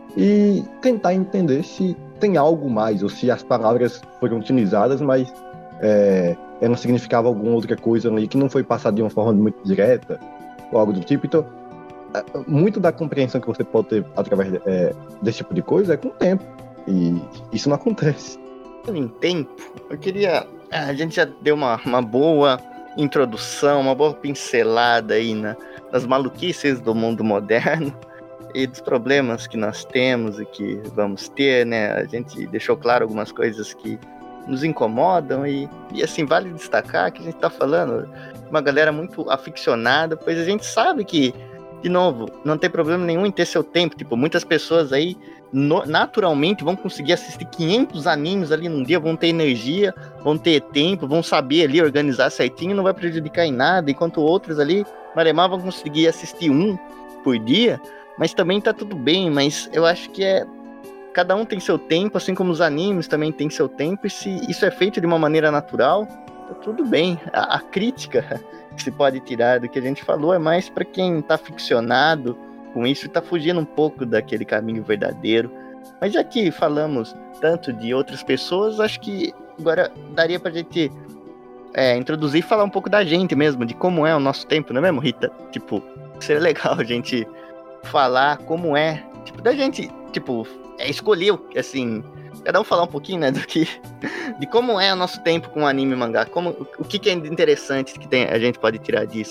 e tentar entender se tem algo mais, ou se as palavras foram utilizadas, mas é, elas significavam alguma outra coisa ali que não foi passada de uma forma muito direta, ou algo do tipo. Então, muito da compreensão que você pode ter através de, é, desse tipo de coisa é com o tempo. E isso não acontece. Em tempo, eu queria... A gente já deu uma, uma boa introdução, uma boa pincelada aí na, nas maluquices do mundo moderno e dos problemas que nós temos e que vamos ter, né? A gente deixou claro algumas coisas que nos incomodam e, e assim, vale destacar que a gente tá falando de uma galera muito aficionada, pois a gente sabe que, de novo, não tem problema nenhum em ter seu tempo. Tipo, muitas pessoas aí No, naturalmente vão conseguir assistir quinhentos animes ali num dia, vão ter energia, vão ter tempo, vão saber ali organizar certinho, não vai prejudicar em nada, enquanto outros ali, Maremar, vão conseguir assistir um por dia, mas também tá tudo bem. Mas eu acho que é cada um tem seu tempo, assim como os animes também tem seu tempo, e se isso é feito de uma maneira natural, tá tudo bem. A, a crítica que se pode tirar do que a gente falou é mais para quem tá ficcionado com isso, tá fugindo um pouco daquele caminho verdadeiro. Mas já que falamos tanto de outras pessoas, acho que agora daria pra gente é, introduzir e falar um pouco da gente mesmo, de como é o nosso tempo, não é mesmo, Rita? Tipo, seria legal a gente falar como é, tipo, da gente, tipo, é, escolher, assim, cada um falar um pouquinho, né, do que, de como é o nosso tempo com anime e mangá, como, o que, que é interessante que tem, a gente pode tirar disso, sabe?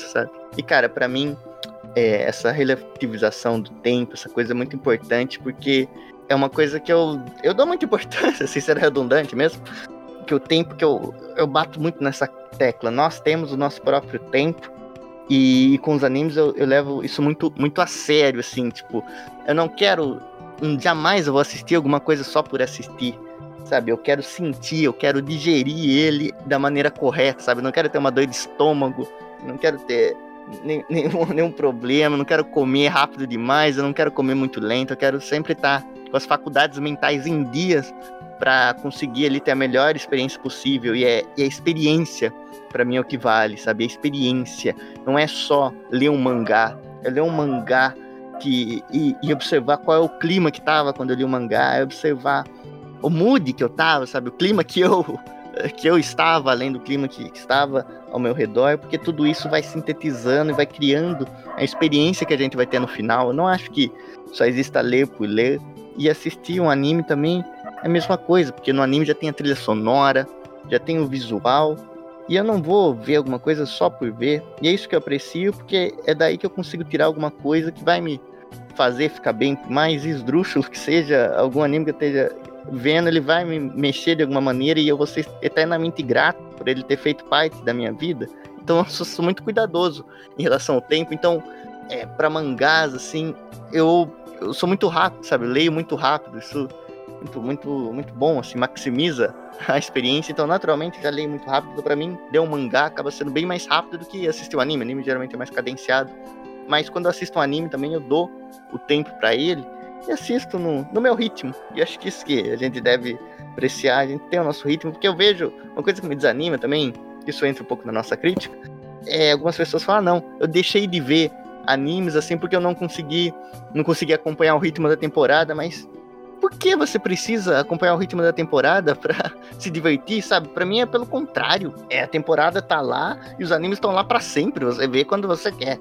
E, cara, pra mim, é, essa relativização do tempo, essa coisa é muito importante, porque é uma coisa que eu, eu dou muita importância, sem ser redundante mesmo, que o tempo que eu, eu bato muito nessa tecla. Nós temos o nosso próprio tempo, e, e com os animes eu, eu levo isso muito, muito a sério, assim, tipo, eu não quero, jamais eu vou assistir alguma coisa só por assistir, sabe? Eu quero sentir, eu quero digerir ele da maneira correta, sabe? Eu não quero ter uma dor de estômago, não quero ter nenhum, nenhum problema, não quero comer rápido demais, eu não quero comer muito lento, eu quero sempre estar com as faculdades mentais em dias para conseguir ali ter a melhor experiência possível. E, é, e a experiência, para mim, é o que vale, sabe? A experiência não é só ler um mangá, é ler um mangá que, e, e observar qual é o clima que tava quando eu li o mangá, é observar o mood que eu tava, sabe? O clima que eu, que eu estava, além do clima que estava ao meu redor, porque tudo isso vai sintetizando e vai criando a experiência que a gente vai ter no final. Eu não acho que só exista ler por ler. E assistir um anime também é a mesma coisa, porque no anime já tem a trilha sonora, já tem o visual, e eu não vou ver alguma coisa só por ver. E é isso que eu aprecio, porque é daí que eu consigo tirar alguma coisa que vai me fazer ficar bem, por mais esdrúxulo que seja algum anime que eu esteja vendo, ele vai me mexer de alguma maneira e eu vou ser eternamente grato por ele ter feito parte da minha vida. Então eu sou, sou muito cuidadoso em relação ao tempo. Então, é, para mangás, assim, eu, eu sou muito rápido, sabe? Eu leio muito rápido, isso muito, muito, muito bom, assim, maximiza a experiência. Então, naturalmente, já leio muito rápido. Então, para mim, ler um mangá acaba sendo bem mais rápido do que assistir um anime. O anime geralmente é mais cadenciado. Mas quando eu assisto um anime também, eu dou o tempo para ele e assisto no, no meu ritmo. E acho que isso que a gente deve apreciar, a gente tem o nosso ritmo, porque eu vejo uma coisa que me desanima também, isso entra um pouco na nossa crítica, é algumas pessoas falam, não, eu deixei de ver animes assim porque eu não consegui, não consegui acompanhar o ritmo da temporada, mas por que você precisa acompanhar o ritmo da temporada pra se divertir, sabe? Pra mim é pelo contrário. É, a temporada tá lá e os animes estão lá pra sempre. Você vê quando você quer.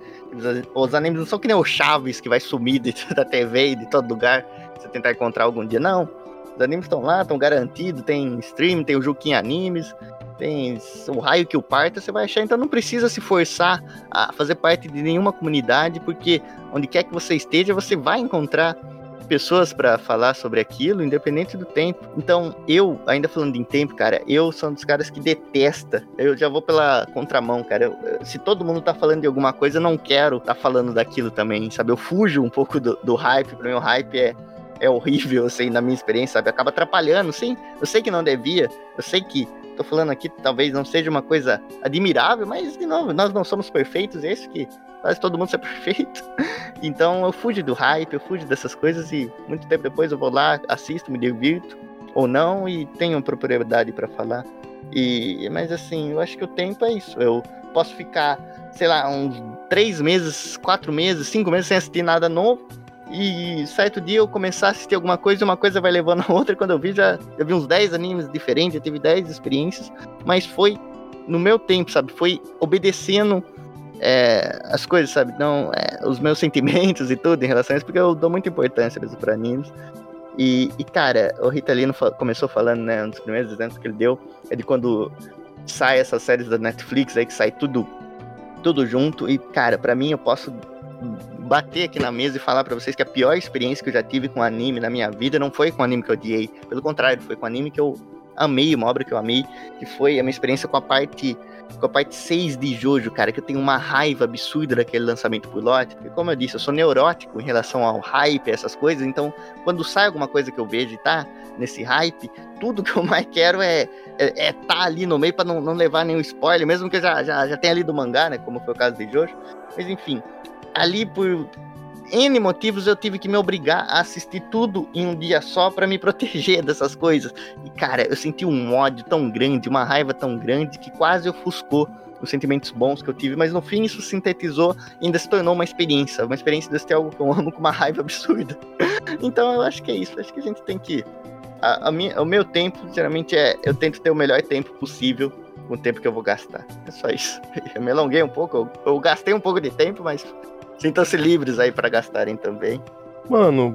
Os animes não são que nem o Chaves, que vai sumir de, da T V e de todo lugar. Você tentar encontrar algum dia. Não. Os animes estão lá, estão garantidos. Tem stream, tem o Juquinha Animes. Tem o raio que o parta, você vai achar. Então não precisa se forçar a fazer parte de nenhuma comunidade, porque onde quer que você esteja, você vai encontrar pessoas para falar sobre aquilo, independente do tempo. Então, eu, ainda falando em tempo, cara, eu sou um dos caras que detesta, eu já vou pela contramão, cara, eu, se todo mundo tá falando de alguma coisa, eu não quero tá falando daquilo também, sabe, eu fujo um pouco do, do hype. Pra mim o hype é, é horrível, assim, na minha experiência, sabe, acaba atrapalhando, sim, eu sei que não devia, eu sei que tô falando aqui, talvez não seja uma coisa admirável, mas, de novo, nós não somos perfeitos, é isso que faz todo mundo ser perfeito. Então eu fujo do hype, eu fujo dessas coisas e muito tempo depois eu vou lá, assisto, me divirto ou não e tenho propriedade para falar. E, mas assim, eu acho que o tempo é isso. Eu posso ficar, sei lá, uns três meses, quatro meses, cinco meses sem assistir nada novo e certo dia eu começar a assistir alguma coisa e uma coisa vai levando a outra. Quando eu vi, já, já vi uns dez animes diferentes, já tive dez experiências, mas foi no meu tempo, sabe? Foi obedecendo É, as coisas, sabe, não, é, os meus sentimentos e tudo em relação a isso, porque eu dou muita importância mesmo pra animes. E, e cara, o Ritalino fa- começou falando, né, um dos primeiros exemplos que ele deu é de quando sai essas séries da Netflix aí, que sai tudo, tudo junto. E, cara, pra mim, eu posso bater aqui na mesa e falar pra vocês que a pior experiência que eu já tive com anime na minha vida não foi com anime que eu odiei, pelo contrário, foi com anime que eu amei, uma obra que eu amei, que foi a minha experiência com a parte com a parte seis de Jojo, cara, que eu tenho uma raiva absurda daquele lançamento pilote, porque como eu disse, eu sou neurótico em relação ao hype, essas coisas, então quando sai alguma coisa que eu vejo e tá nesse hype, tudo que eu mais quero é é, é tá ali no meio pra não, não levar nenhum spoiler, mesmo que eu já, já, já tenha lido o mangá, né, como foi o caso de Jojo, mas enfim, ali por N motivos eu tive que me obrigar a assistir tudo em um dia só pra me proteger dessas coisas. E cara, eu senti um ódio tão grande, uma raiva tão grande, que quase ofuscou os sentimentos bons que eu tive. Mas no fim isso sintetizou e ainda se tornou uma experiência. Uma experiência de ter algo que eu amo com uma raiva absurda. Então eu acho que é isso. Acho que a gente tem que... A, a minha, o meu tempo, geralmente, é... Eu tento ter o melhor tempo possível com o tempo que eu vou gastar. É só isso. Eu me alonguei um pouco. Eu, eu gastei um pouco de tempo, mas... Sintam-se livres aí pra gastarem também. Mano,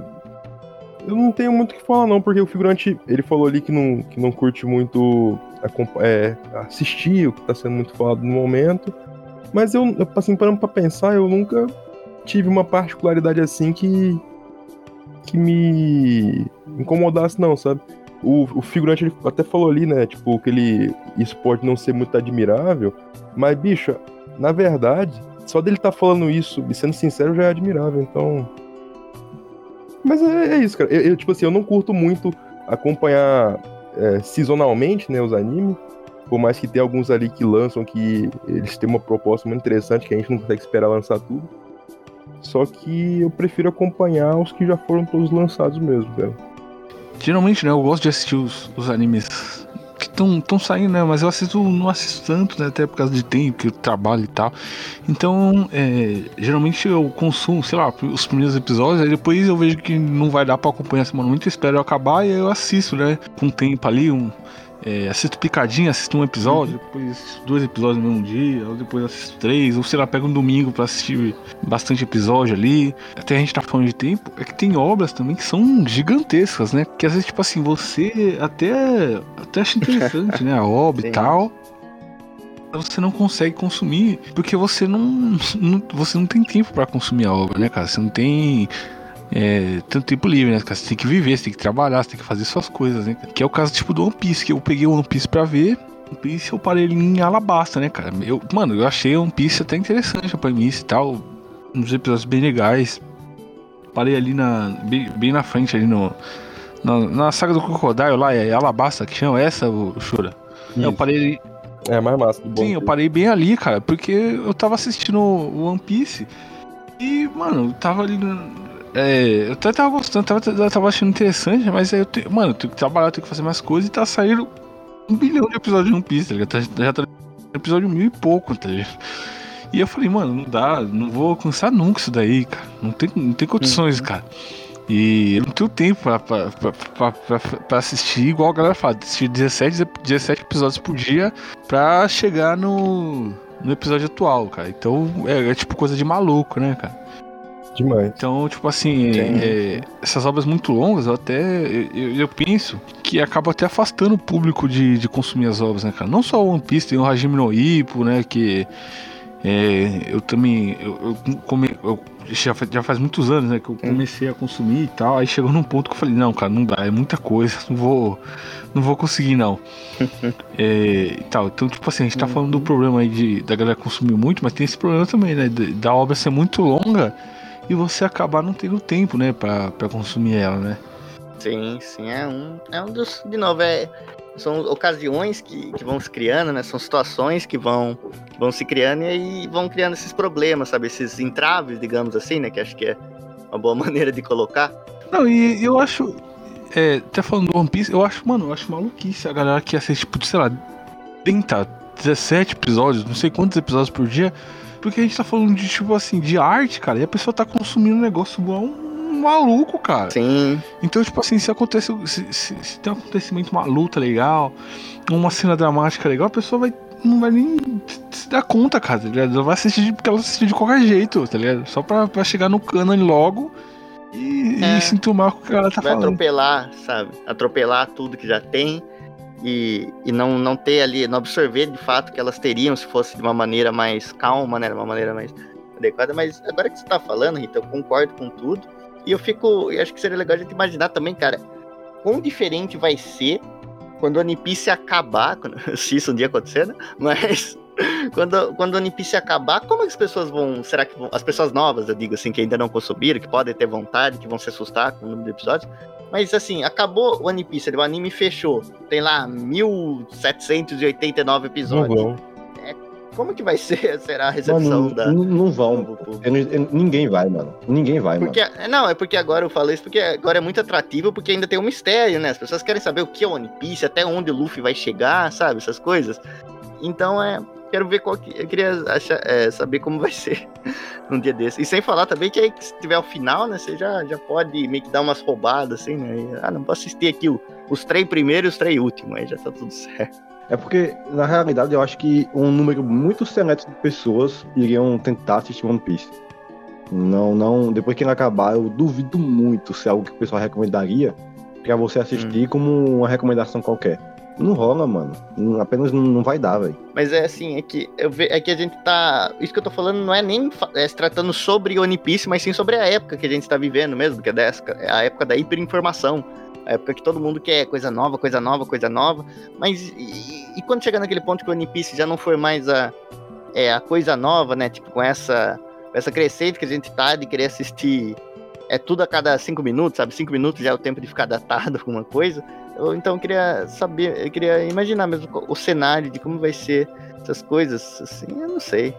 eu não tenho muito o que falar não, porque o figurante, ele falou ali que não, que não curte muito é, assistir o que tá sendo muito falado no momento. Mas eu, assim, parando pra pensar, eu nunca tive uma particularidade assim que que me incomodasse não, sabe? O, o figurante, ele até falou ali, né, tipo, que ele, isso pode não ser muito admirável, mas, bicho, na verdade, só dele tá falando isso, e sendo sincero, já é admirável, então... Mas é, é isso, cara. Eu, eu, tipo assim, eu não curto muito acompanhar é, sazonalmente, né, os animes, por mais que tenha alguns ali que lançam que eles têm uma proposta muito interessante, que a gente não consegue esperar lançar tudo. Só que eu prefiro acompanhar os que já foram todos lançados mesmo, cara. Geralmente, né, eu gosto de assistir os, os animes que estão saindo, né, mas eu assisto, não assisto tanto, né, até por causa de tempo, que eu trabalho e tal. Então, é, geralmente eu consumo, sei lá, os primeiros episódios, aí depois eu vejo que não vai dar pra acompanhar semanalmente, eu espero eu acabar e aí eu assisto, né, com tempo ali, um... É, assisto picadinho, assisto um episódio, depois assisto dois episódios no mesmo dia, ou depois assisto três, ou sei lá, pego um domingo pra assistir bastante episódio ali. Até a gente tá falando de tempo, é que tem obras também que são gigantescas, né? Que às vezes, tipo assim, você até, até acha interessante, né? A obra e tal. Você não consegue consumir, porque você não, não, você não tem tempo pra consumir a obra, né, cara? Você não tem... É, tanto tempo livre, né, cara? Você tem que viver, você tem que trabalhar, você tem que fazer suas coisas, né? Que é o caso tipo do One Piece, que eu peguei o One Piece pra ver. One Piece eu parei ele em Alabasta, né, cara? Eu, mano, eu achei o One Piece até interessante pra mim e tal. Uns episódios bem legais. Parei ali na. Bem, bem na frente ali no. Na, na saga do Crocodile lá, é Alabasta que chama essa, o Shura? Eu parei ali. É mais massa do bom. Sim, eu parei bem ali, cara, porque eu tava assistindo o One Piece e, mano, eu tava ali no. É, eu até tava gostando, tava, eu tava achando interessante, mas aí eu tenho, mano, eu tenho que trabalhar, eu tenho que fazer mais coisas e tá saindo um bilhão de episódios de One Piece, tá ligado? Já tá no episódio mil e pouco, tá ligado? E eu falei, mano, não dá, não vou alcançar nunca isso daí, cara. Não tem, não tem condições, uhum. cara. E eu não tenho tempo pra, pra, pra, pra, pra, pra assistir, igual a galera fala, assistir dezessete, dezessete episódios por dia pra chegar no, no episódio atual, cara. Então é, é tipo coisa de maluco, né, cara? Demais. Então, tipo assim, é, essas obras muito longas, eu até eu, eu penso que acaba até afastando o público de, de consumir as obras, né, cara? Não só o One Piece, tem o Hajime no Ippo, né, que é, eu também, eu, eu, come, eu já, já faz muitos anos, né, que eu comecei a consumir e tal, aí chegou num ponto que eu falei, não, cara, não dá, é muita coisa, não vou, não vou conseguir, não. é, e tal. Então, tipo assim, a gente tá falando do problema aí de, da galera consumir muito, mas tem esse problema também, né, da obra ser muito longa e você acabar não tendo tempo, né, pra, pra consumir ela, né? Sim, sim, é um, é um dos, de novo, é, são ocasiões que, que vão se criando, né, são situações que vão, que vão se criando e aí vão criando esses problemas, sabe, esses entraves, digamos assim, né, que acho que é uma boa maneira de colocar. Não, e eu acho, é, até falando do One Piece, eu acho, mano, eu acho maluquice a galera que assiste, tipo, sei lá, trinta, dezessete episódios, não sei quantos episódios por dia. Porque a gente tá falando de, tipo assim, de arte, cara, e a pessoa tá consumindo um negócio igual um maluco, cara. Sim. Então, tipo assim, se acontece, se, se, se tem um acontecimento, uma luta legal, uma cena dramática legal, a pessoa vai, não vai nem se dar conta, cara, tá ligado? Ela vai assistir porque ela assiste de qualquer jeito, tá ligado? Só pra, pra chegar no canon logo e, é, e se enturmar com o que ela tá vai falando. Atropelar, sabe? Atropelar tudo que já tem. E, e não, não ter ali, não absorver de fato que elas teriam se fosse de uma maneira mais calma, né? De uma maneira mais adequada. Mas agora que você tá falando, Rita, eu concordo com tudo. E eu fico, eu acho que seria legal a gente imaginar também, cara, quão diferente vai ser quando o One Piece acabar, quando, se isso um dia acontecer, né? Mas quando, quando o One Piece acabar, como é que as pessoas vão, será que vão, as pessoas novas, eu digo assim, que ainda não consumiram, que podem ter vontade, que vão se assustar com o número de episódios, mas assim, acabou o One Piece, o anime fechou, tem lá mil setecentos e oitenta e nove episódios. Não vão. É, como que vai ser, será a recepção mano, da... Não, não vão, eu, eu, ninguém vai, mano, ninguém vai, porque, mano. Não, é porque agora eu falo isso, porque agora é muito atrativo, porque ainda tem um mistério, né, as pessoas querem saber o que é o One Piece, até onde o Luffy vai chegar, sabe, essas coisas. Então, é... Quero ver qual que... Eu queria achar, é, saber como vai ser num dia desse. E sem falar também que aí, se tiver o final, né? Você já, já pode meio que dar umas roubadas, assim, né? E, ah, não posso assistir aqui o, os três primeiros e os três últimos. Aí já tá tudo certo. É porque, na realidade, eu acho que um número muito seleto de pessoas iriam tentar assistir One Piece. Não, não... Depois que ele acabar, eu duvido muito se é algo que o pessoal recomendaria pra você assistir hum. como uma recomendação qualquer. Não rola, mano. Não- apenas não, não vai dar, velho. Mas é assim, é que, eu ve, é que a gente tá... Isso que eu tô falando não é nem fa- é, se tratando sobre One Piece, mas sim sobre a época que a gente tá vivendo mesmo, que é, dessa, é a época da hiperinformação. A época que todo mundo quer coisa nova, coisa nova, coisa nova. Mas e, e quando chegar naquele ponto que o One Piece já não for mais a, é, a coisa nova, né? Tipo, com essa, essa crescente que a gente tá de querer assistir é tudo a cada cinco minutos, sabe? Cinco minutos já é o tempo de ficar datado alguma coisa. Eu, então eu queria saber, eu queria imaginar mesmo o cenário de como vai ser essas coisas, assim, eu não sei.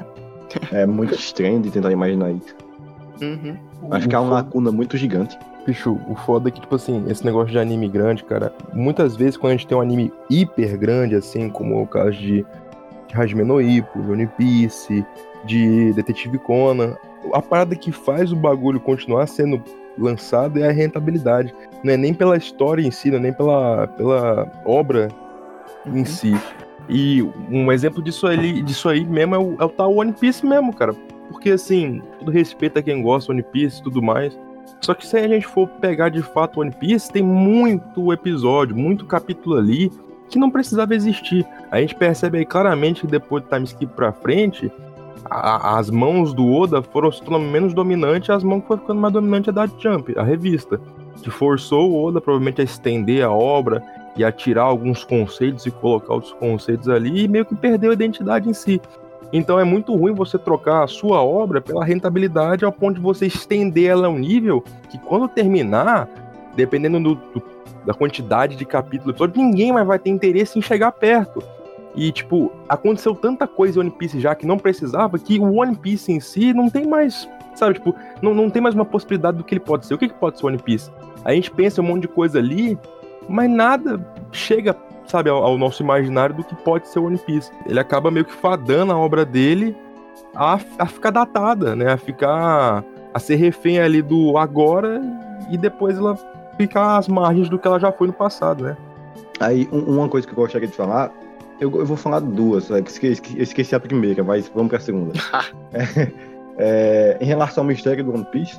É muito estranho de tentar imaginar isso. Uhum. Acho que é uma lacuna muito gigante. Bicho, o foda é que, tipo assim, esse negócio de anime grande, cara, muitas vezes quando a gente tem um anime hiper grande, assim, como o caso de Hajime no Ippo, de One Piece, de Detetive Conan, a parada que faz o bagulho continuar sendo lançado é a rentabilidade. Não é nem pela história em si, não é nem pela, pela obra em si. E um exemplo disso aí, disso aí mesmo é o, é o tal One Piece mesmo, cara. Porque, assim, todo respeito a quem gosta de One Piece e tudo mais. Só que se a gente for pegar de fato One Piece, tem muito episódio, muito capítulo ali que não precisava existir. A gente percebe aí claramente que depois do time skip pra frente, a, as mãos do Oda foram se tornando menos dominantes, as mãos que foram ficando mais dominantes é da Jump, a revista, que forçou o Oda provavelmente a estender a obra e a tirar alguns conceitos e colocar outros conceitos ali, e meio que perdeu a identidade em si. Então é muito ruim você trocar a sua obra pela rentabilidade ao ponto de você estender ela a um nível que quando terminar, dependendo do, do, da quantidade de capítulos, ninguém mais vai ter interesse em chegar perto. E, tipo, aconteceu tanta coisa em One Piece já que não precisava, que o One Piece em si não tem mais, sabe, tipo, não, não tem mais uma possibilidade do que ele pode ser. O que, que pode ser One Piece? A gente pensa um monte de coisa ali, mas nada chega, sabe, ao, ao nosso imaginário do que pode ser One Piece. Ele acaba meio que fadando a obra dele a, a ficar datada, né, a ficar, a ser refém ali do agora e depois ela ficar às margens do que ela já foi no passado, né. Aí, um- uma coisa que eu gostaria de falar, eu, eu vou falar duas, né, que esqueci, eu esqueci a primeira, mas vamos pra segunda. é, é, em relação ao mistério do One Piece,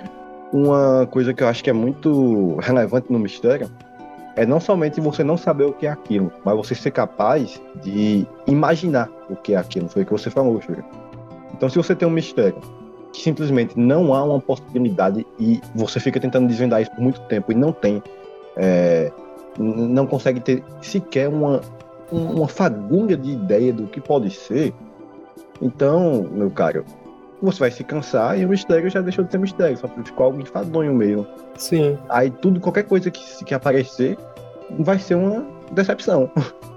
uma coisa que eu acho que é muito relevante no mistério é não somente você não saber o que é aquilo, mas você ser capaz de imaginar o que é aquilo. Foi o que você falou, Júlio. Então, se você tem um mistério que simplesmente não há uma possibilidade e você fica tentando desvendar isso por muito tempo e não tem, é, n- não consegue ter sequer uma, um- uma fagulha de ideia do que pode ser, então, meu caro, você vai se cansar e o mistério já deixou de ser mistério, só ficou algo enfadonho mesmo. Sim. Aí tudo, qualquer coisa que, que aparecer vai ser uma decepção.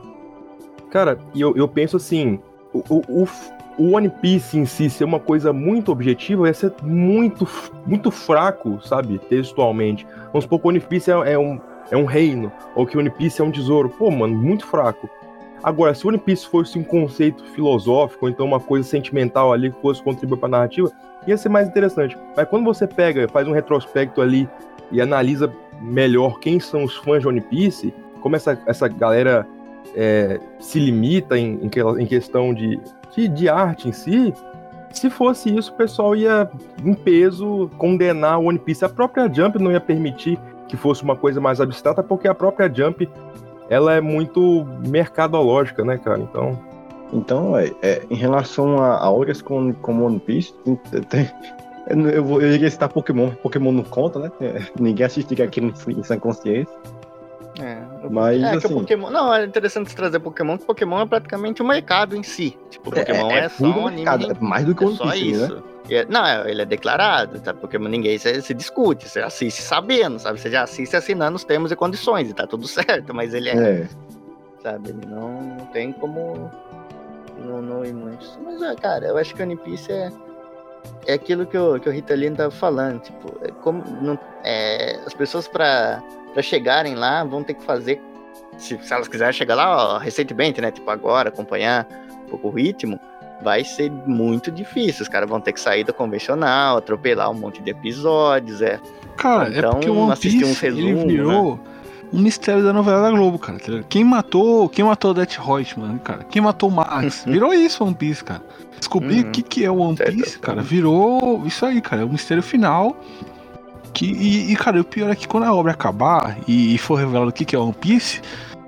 Cara, e eu, eu penso assim, o, o, o, o One Piece em si ser uma coisa muito objetiva ia ser muito, muito fraco, sabe, textualmente. Vamos supor que o One Piece é, é, um, é um reino, ou que o One Piece é um tesouro. Pô, mano, muito fraco. Agora, se o One Piece fosse um conceito filosófico, ou então uma coisa sentimental ali que fosse contribuir pra narrativa, ia ser mais interessante. Mas quando você pega, faz um retrospecto ali e analisa melhor quem são os fãs de One Piece, como essa, essa galera é, se limita em, em, que- em questão de, de, de arte em si, se fosse isso, o pessoal ia, em peso, condenar o One Piece. A própria Jump não ia permitir que fosse uma coisa mais abstrata, porque a própria Jump, ela é muito mercadológica, né, cara? Então... Então, é, é, em relação a, a obras como, como One Piece, tem- tem- eu, eu, vou- eu iria citar Pokémon, Pokémon não conta, né? É, ninguém assistiria aquilo em sã consciência. É, o- Mas, é que assim- o Pokémon. Não, é interessante você trazer Pokémon, porque Pokémon é praticamente um mercado em si. Tipo, Pokémon é, só puro um anime. mercado, é mais do que É One só Piece, isso. né? E é- não, é- ele é declarado, tá? Pokémon ninguém se, se discute, você assiste sabendo, sabe? Você já assiste assinando os termos e condições e tá tudo certo, mas ele é, É, sabe? Ele não, não tem como não, não ir muito. Mas, é, cara, eu acho que o One Piece é, é aquilo que o, que o Ritalino tava falando, tipo, é como não, é, as pessoas pra, pra chegarem lá vão ter que fazer, se, se elas quiserem chegar lá, ó, recentemente, né? Tipo, agora, acompanhar um pouco o ritmo, vai ser muito difícil. Os caras vão ter que sair do convencional, atropelar um monte de episódios, é. Cara, Então, é porque o One assistir Piece, uns resumos, ele virou um mistério da novela da Globo, cara. tá ligado? Quem matou, quem matou o Death Reutemann, cara? Quem matou o Max? Virou isso o One Piece, cara. Descobrir o Uhum. que, que é o One Certo. Piece, cara, virou isso aí, cara. É o mistério final. Que, e, e, cara, o pior é que quando a obra acabar e, e for revelado o que, que é One Piece,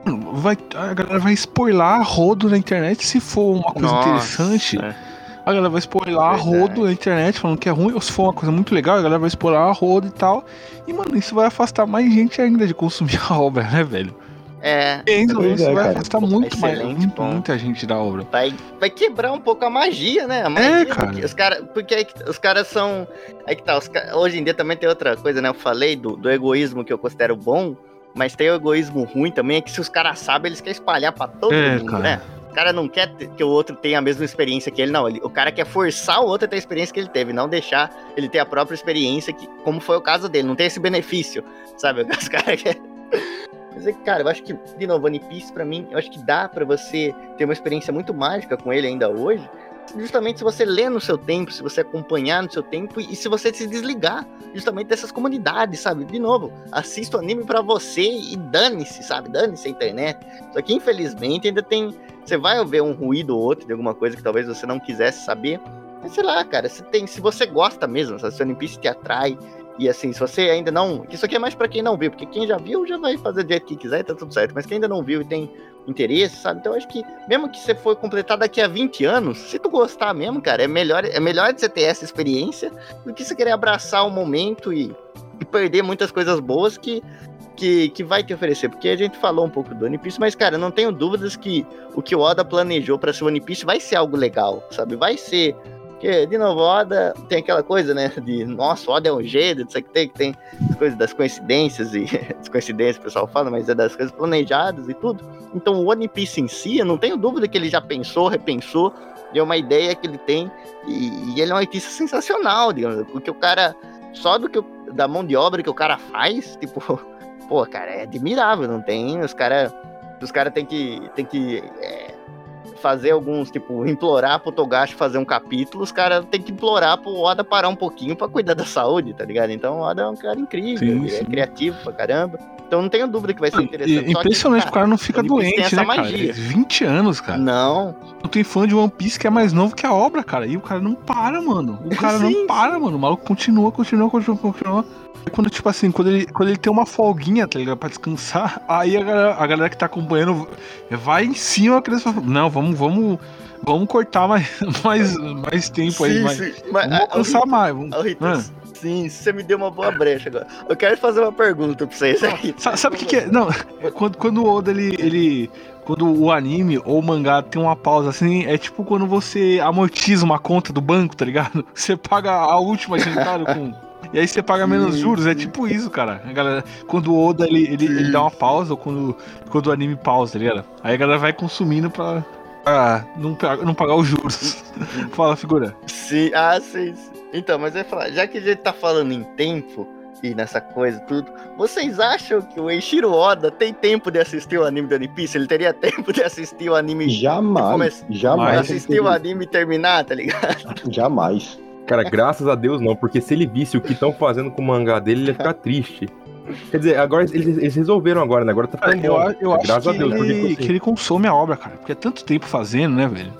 vai, a galera vai spoiler a rodo na internet se for uma coisa Nossa, interessante. é. A galera vai spoiler a Verdade. rodo na internet falando que é ruim, ou se for uma coisa muito legal, a galera vai spoiler a rodo e tal. E, mano, isso vai afastar mais gente ainda de consumir a obra, né, velho? É, Isso, Pois isso é, vai cara. afastar muito mais, Excelente muito, ponto. muita gente da obra. vai, vai quebrar um pouco a magia, né? A magia É, cara. Porque os caras, porque aí que- os caras são. Aí que tá, os ca- hoje em dia também tem outra coisa, né? Eu falei do, do egoísmo que eu considero bom, mas tem o egoísmo ruim também, é que se os caras sabem, eles querem espalhar pra todo É, mundo, cara. né? O cara não quer ter- que o outro tenha a mesma experiência que ele, não. Ele, o cara quer forçar o outro a ter a experiência que ele teve, não deixar ele ter a própria experiência, que, como foi o caso dele, não tem esse benefício, sabe? Os caras querem. Mas é que, cara, eu acho que, de novo, One Piece, pra mim, eu acho que dá pra você ter uma experiência muito mágica com ele ainda hoje, justamente se você ler no seu tempo, se você acompanhar no seu tempo e se você se desligar justamente dessas comunidades, sabe? De novo, assista o anime pra você e dane-se, sabe? Dane-se a internet. Só que, infelizmente, ainda tem... Você vai ouvir um ruído ou outro de alguma coisa que talvez você não quisesse saber. Mas sei lá, cara, se, tem, se você gosta mesmo, sabe? Se o One Piece te atrai, e assim, se você ainda não... Isso aqui é mais pra quem não viu, porque quem já viu já vai fazer do jeito que quiser e tá tudo certo. Mas quem ainda não viu e tem interesse, sabe? Então eu acho que, mesmo que você for completar daqui a vinte anos, se tu gostar mesmo, cara, é melhor, é melhor de você ter essa experiência do que você querer abraçar o momento e, e perder muitas coisas boas que, que, que vai te oferecer. Porque a gente falou um pouco do One Piece, mas, cara, eu não tenho dúvidas que o que o Oda planejou pra ser o One Piece vai ser algo legal, sabe? Vai ser... Porque, de novo, o Oda tem aquela coisa, né, de, nossa, o Oda é um gênio, isso aqui tem, que tem as coisas das coincidências, e as coincidências o pessoal fala, mas é das coisas planejadas e tudo. Então, o One Piece em si, eu não tenho dúvida que ele já pensou, repensou, e é uma ideia que ele tem, e, e ele é um artista sensacional, digamos, porque o cara, só do que o- da mão de obra que o cara faz, tipo, pô, cara, é admirável, não tem, os caras os cara tem que, tem que é, fazer alguns, tipo, implorar pro Togashi fazer um capítulo, os caras tem que implorar pro Oda parar um pouquinho pra cuidar da saúde, tá ligado? Então o Oda é um cara incrível, Sim, ele é sim. criativo pra caramba. Então não tenho dúvida que vai ser interessante. É Só que, impressionante, o cara não fica One Piece tem doente, essa né, cara? magia. vinte anos, cara. Não, Não tem fã de One Piece que é mais novo que a obra, cara. E o cara não para, mano. O cara Sim, não para, mano. O maluco continua, continua, continua, continua. E quando, tipo assim, quando ele, quando ele tem uma folguinha, tá ligado? Pra descansar, aí a galera, a galera que tá acompanhando vai em cima, que eles falam, não, vamos, vamos, vamos cortar mais, mais, mais tempo aí. sim, mais, sim. Mas, vamos ah, alcançar Rita, mais. Vamos, ah, Rita, Ah. sim, você me deu uma boa brecha agora. Eu quero fazer uma pergunta pra vocês aqui. Sa- Sabe o que, que é? Não, quando, quando o Oda ele, ele. Quando o anime ou o mangá tem uma pausa assim, é tipo quando você amortiza uma conta do banco, tá ligado? Você paga a última adiantada com. E aí você paga menos juros, é tipo isso, cara. A galera, quando o Oda ele, ele, ele dá uma pausa, ou quando, quando o anime pausa, tá ligado? Aí a galera vai consumindo pra, pra não, pa- não pagar os juros. Fala, figura. Sim, ah, sim, sim. Então, mas eu ia falar, já que a gente tá falando em tempo e nessa coisa tudo, vocês acham que o Eiichiro Oda tem tempo de assistir o anime do One Piece? Ele teria tempo de assistir o anime, Jamais, Começa- jamais. assistir o anime e terminar, tá ligado? Jamais. Cara, graças a Deus não, porque se ele visse o que estão fazendo com o mangá dele, ele ia ficar triste. Quer dizer, agora eles, eles resolveram agora, né? Agora tá ficando Eu, bom. a- eu acho Graças que, a Deus, porque, ele, tipo assim, que ele consome a obra, cara. Porque é tanto tempo fazendo, né, velho?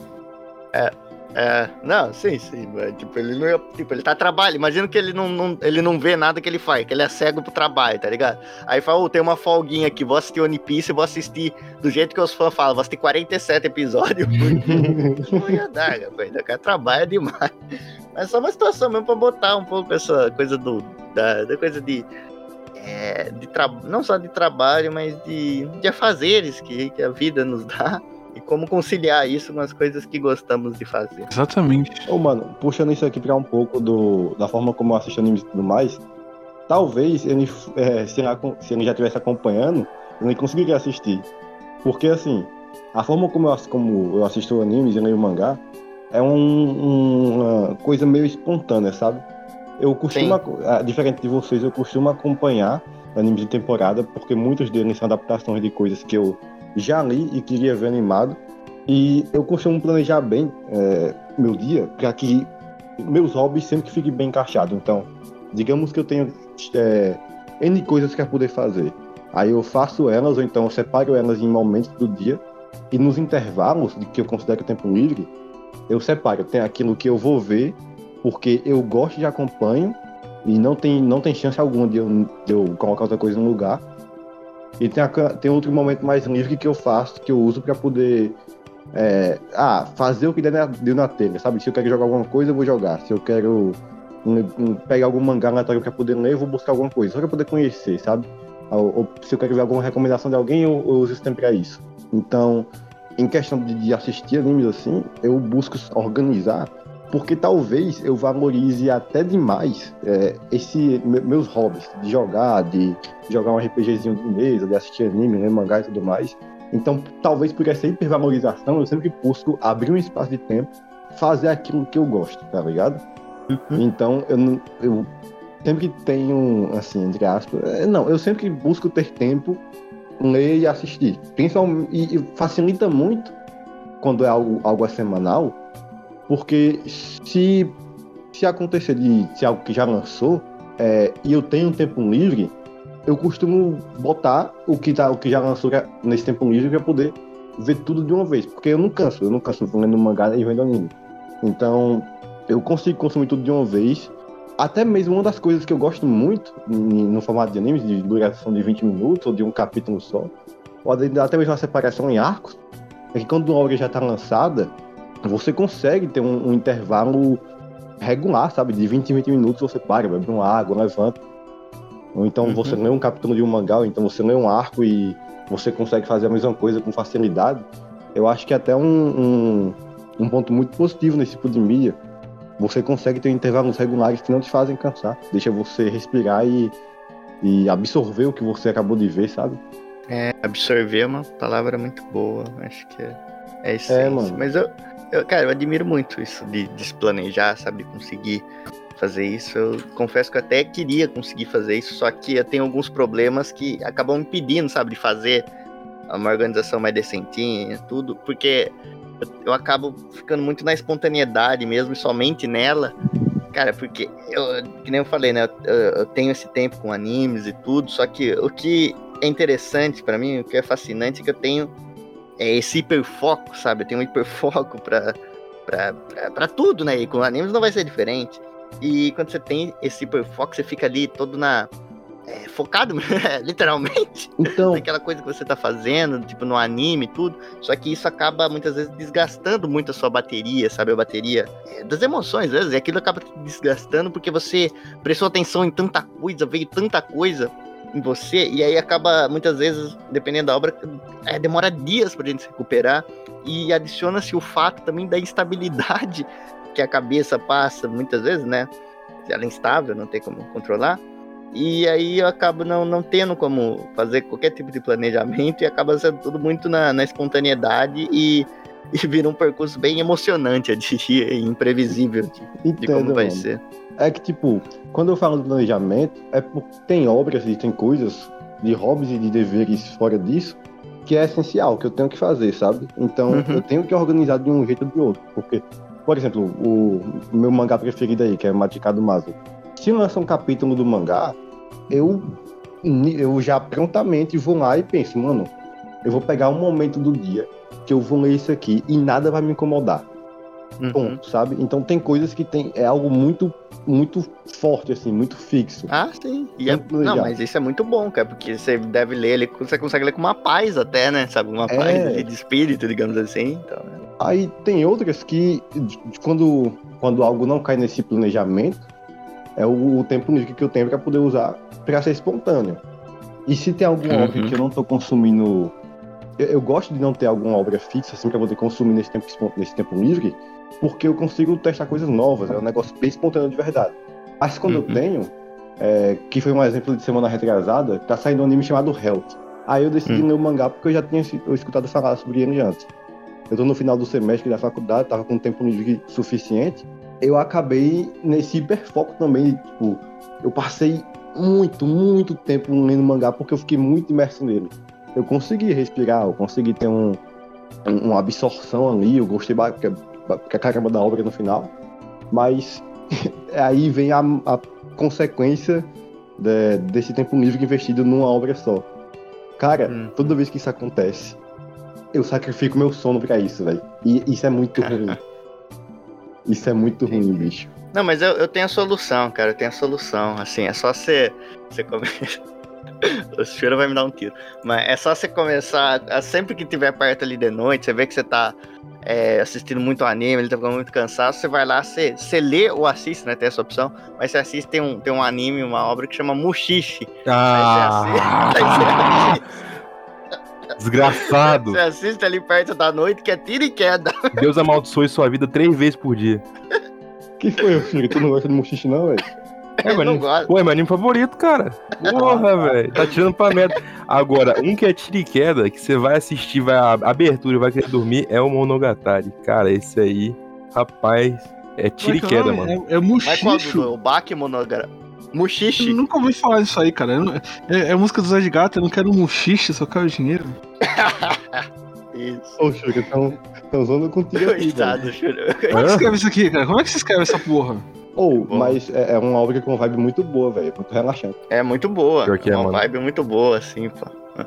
É, não, sim, sim, mas, tipo, ele não ia, tipo, ele tá trabalhando, imagina que ele não, não- ele não vê nada que ele faz, que ele é cego pro trabalho, tá ligado? Aí fala, ô, tem uma folguinha aqui, vou assistir One Piece, vou assistir do jeito que os fãs falam, vou assistir quarenta e sete episódios, porque não ia dar, rapaz, o cara trabalha demais. Mas é só uma situação mesmo pra botar um pouco essa coisa do, da, da coisa de, é, de tra... não só de trabalho, mas de, de afazeres que, que a vida nos dá. E como conciliar isso com as coisas que gostamos de fazer. Exatamente. Ô, mano, puxando isso aqui pra um pouco do, da forma como eu assisto animes e tudo mais, talvez ele, é, se, ele, acom- se ele já estivesse acompanhando, ele não conseguiria assistir. Porque, assim, a forma como eu, ass- como eu assisto animes e leio mangá é um- um- uma coisa meio espontânea, sabe? Eu costumo, ac- ah, diferente de vocês, eu costumo acompanhar animes de temporada, porque muitos deles são adaptações de coisas que eu já li e queria ver animado. E eu costumo planejar bem é, meu dia para que meus hobbies sempre fiquem bem encaixados. Então, digamos que eu tenho é, N coisas para poder fazer. Aí eu faço elas, ou então eu separo elas em momentos do dia. E nos intervalos de que eu considero tempo livre, eu separo. Tem aquilo que eu vou ver, porque eu gosto de acompanho, e não tem, não tem chance alguma de eu, de eu colocar outra coisa no lugar. E tem, a, tem outro momento mais livre que eu faço, que eu uso pra poder é, ah, fazer o que der na, deu na telha, sabe? Se eu quero jogar alguma coisa, eu vou jogar. Se eu quero um, um, pegar algum mangá aleatório pra poder ler, eu vou buscar alguma coisa, só pra poder conhecer, sabe? Ou, ou se eu quero ver alguma recomendação de alguém, eu, eu uso esse tempo pra isso. Então, em questão de, de assistir animes assim, eu busco organizar, porque talvez eu valorize até demais é, esse, me, meus hobbies, de jogar, de jogar um RPGzinho de mesa, de assistir anime, ler mangá e tudo mais. Então, talvez por essa hipervalorização, eu sempre busco abrir um espaço de tempo, fazer aquilo que eu gosto, tá ligado? Uhum. Então, eu, eu sempre tenho, assim, entre aspas, não, eu sempre busco ter tempo, ler e assistir. Principalmente, e, e facilita muito quando é algo, algo semanal, porque se, se acontecer de ser algo que já lançou, é, e eu tenho um tempo livre, eu costumo botar o que, tá, o que já lançou nesse tempo livre para poder ver tudo de uma vez, porque eu não canso, eu não canso lendo mangá e vendo anime. Então, eu consigo consumir tudo de uma vez. Até mesmo uma das coisas que eu gosto muito no formato de animes, de duração de vinte minutos ou de um capítulo só, ou até mesmo uma separação em arcos, é que quando uma obra já está lançada, você consegue ter um, um intervalo regular, sabe? De vinte em vinte minutos você para, bebe uma água, levanta. Ou então uhum. você lê um capítulo de um mangá, ou então você lê um arco e você consegue fazer a mesma coisa com facilidade. Eu acho que é até um, um, um ponto muito positivo nesse tipo de mídia. Você consegue ter intervalos regulares que não te fazem cansar. Deixa você respirar e, e absorver o que você acabou de ver, sabe? É, absorver é uma palavra muito boa. Acho que é, é isso. É, mano. Mas eu, eu, cara, eu admiro muito isso de, de se planejar, sabe? Conseguir fazer isso. Eu confesso que eu até queria conseguir fazer isso, só que eu tenho alguns problemas que acabam me impedindo, sabe? De fazer uma organização mais decentinha, tudo, porque eu acabo ficando muito na espontaneidade mesmo, e somente nela, cara, porque, eu, que nem eu falei, né, eu, eu tenho esse tempo com animes e tudo, só que o que é interessante pra mim, o que é fascinante é que eu tenho é, esse hiperfoco, sabe, eu tenho um hiperfoco pra, pra, pra, pra tudo, né, e com animes não vai ser diferente, e quando você tem esse hiperfoco, você fica ali todo na... É, focado, literalmente, então... naquela coisa que você tá fazendo, tipo no anime e tudo, só que isso acaba muitas vezes desgastando muito a sua bateria, sabe, a bateria é, das emoções, às vezes, e aquilo acaba te desgastando porque você prestou atenção em tanta coisa, veio tanta coisa em você, e aí acaba, muitas vezes, dependendo da obra, é, demora dias pra gente se recuperar, e adiciona-se o fato também da instabilidade que a cabeça passa, muitas vezes, né, ela é instável, não tem como controlar. E aí eu acabo não, não tendo como fazer qualquer tipo de planejamento e acaba sendo tudo muito na, na espontaneidade e, e vira um percurso bem emocionante, eu diria, e imprevisível de, Entendo, de como vai mano. ser. É que, tipo, quando eu falo de planejamento, é porque tem obras e tem coisas de hobbies e de deveres fora disso que é essencial, que eu tenho que fazer, sabe? Então, uhum. eu tenho que organizar de um jeito ou de outro. Porque, por exemplo, o meu mangá preferido aí, que é Matikado Mazu. Se lança um capítulo do mangá, eu, eu já prontamente vou lá e penso, mano, eu vou pegar um momento do dia que eu vou ler isso aqui e nada vai me incomodar. Uhum. Ponto, sabe? Então tem coisas que tem, é algo muito, muito forte, assim, muito fixo. Ah, sim. E é, não, mas isso é muito bom, cara, porque você deve ler, ele, você consegue ler com uma paz até, né? Sabe? Uma é... paz ali de espírito, digamos assim. Então, né? Aí tem outras que, quando, quando algo não cai nesse planejamento, é o, o tempo livre que eu tenho para poder usar para ser espontâneo. E se tem alguma uhum. obra que eu não tô consumindo... Eu, eu gosto de não ter alguma obra fixa, assim, para poder consumir nesse tempo, nesse tempo livre, porque eu consigo testar coisas novas, é um negócio bem espontâneo de verdade. Mas quando uhum. eu tenho, é, que foi um exemplo de semana retrasada, tá saindo um anime chamado Health. Aí eu decidi uhum. ler o mangá porque eu já tinha eu escutado falar sobre ele antes. Eu tô no final do semestre da faculdade, tava com tempo livre suficiente, eu acabei nesse hiperfoco também, tipo, eu passei muito, muito tempo lendo mangá porque eu fiquei muito imerso nele. Eu consegui respirar, eu consegui ter um, um, uma absorção ali, eu gostei pra caramba da obra no final, mas aí vem a, a consequência de, desse tempo livre investido numa obra só. Cara, hum. toda vez que isso acontece, eu sacrifico meu sono pra isso, velho. E isso é muito ruim. Isso é muito ruim, bicho. Não, mas eu, eu tenho a solução, cara. Eu tenho a solução. Assim, é só você... Você come... O Shura vai me dar um tiro. Mas é só você começar, a- sempre que tiver perto ali de noite, você vê que você tá é, assistindo muito anime, ele tá ficando muito cansado, você vai lá, você, você lê ou assiste, né? Tem essa opção, mas você assiste, tem um, tem um anime, uma obra que chama Mushishi. Ah, Aí você assiste, desgraçado. você assiste ali perto da noite, que é tiro e queda. Deus amaldiçoe sua vida três vezes por dia. Que foi, filho? Tu não gosta de Mushishi, não, velho? É, Eu meu não anime, gosto. pô, é meu anime favorito, cara. Porra, velho. Tá tirando pra merda. Agora, um que é tiro e queda, que você vai assistir, vai a abertura e vai querer dormir, é o Monogatari. Cara, esse aí, rapaz, é tiro e Como é que é o queda, nome? mano. É, é Mas qual Mushishi. do o Bakemonogatari? Eu Mushishi. nunca ouvi falar disso aí, cara. Eu não- É, é música do Zé de Gato, eu não quero um Mushishi, só quero dinheiro. Isso. Ô, Shura, estão usando contigo aqui, velho. Coitado, Shura. Como é que se escreve isso aqui, cara? Como é que se escreve essa porra? Ou, Bom. mas é, é uma obra com uma vibe muito boa, velho. Muito relaxante. É muito boa. Pior que é é, uma mano. vibe muito boa, assim, pô.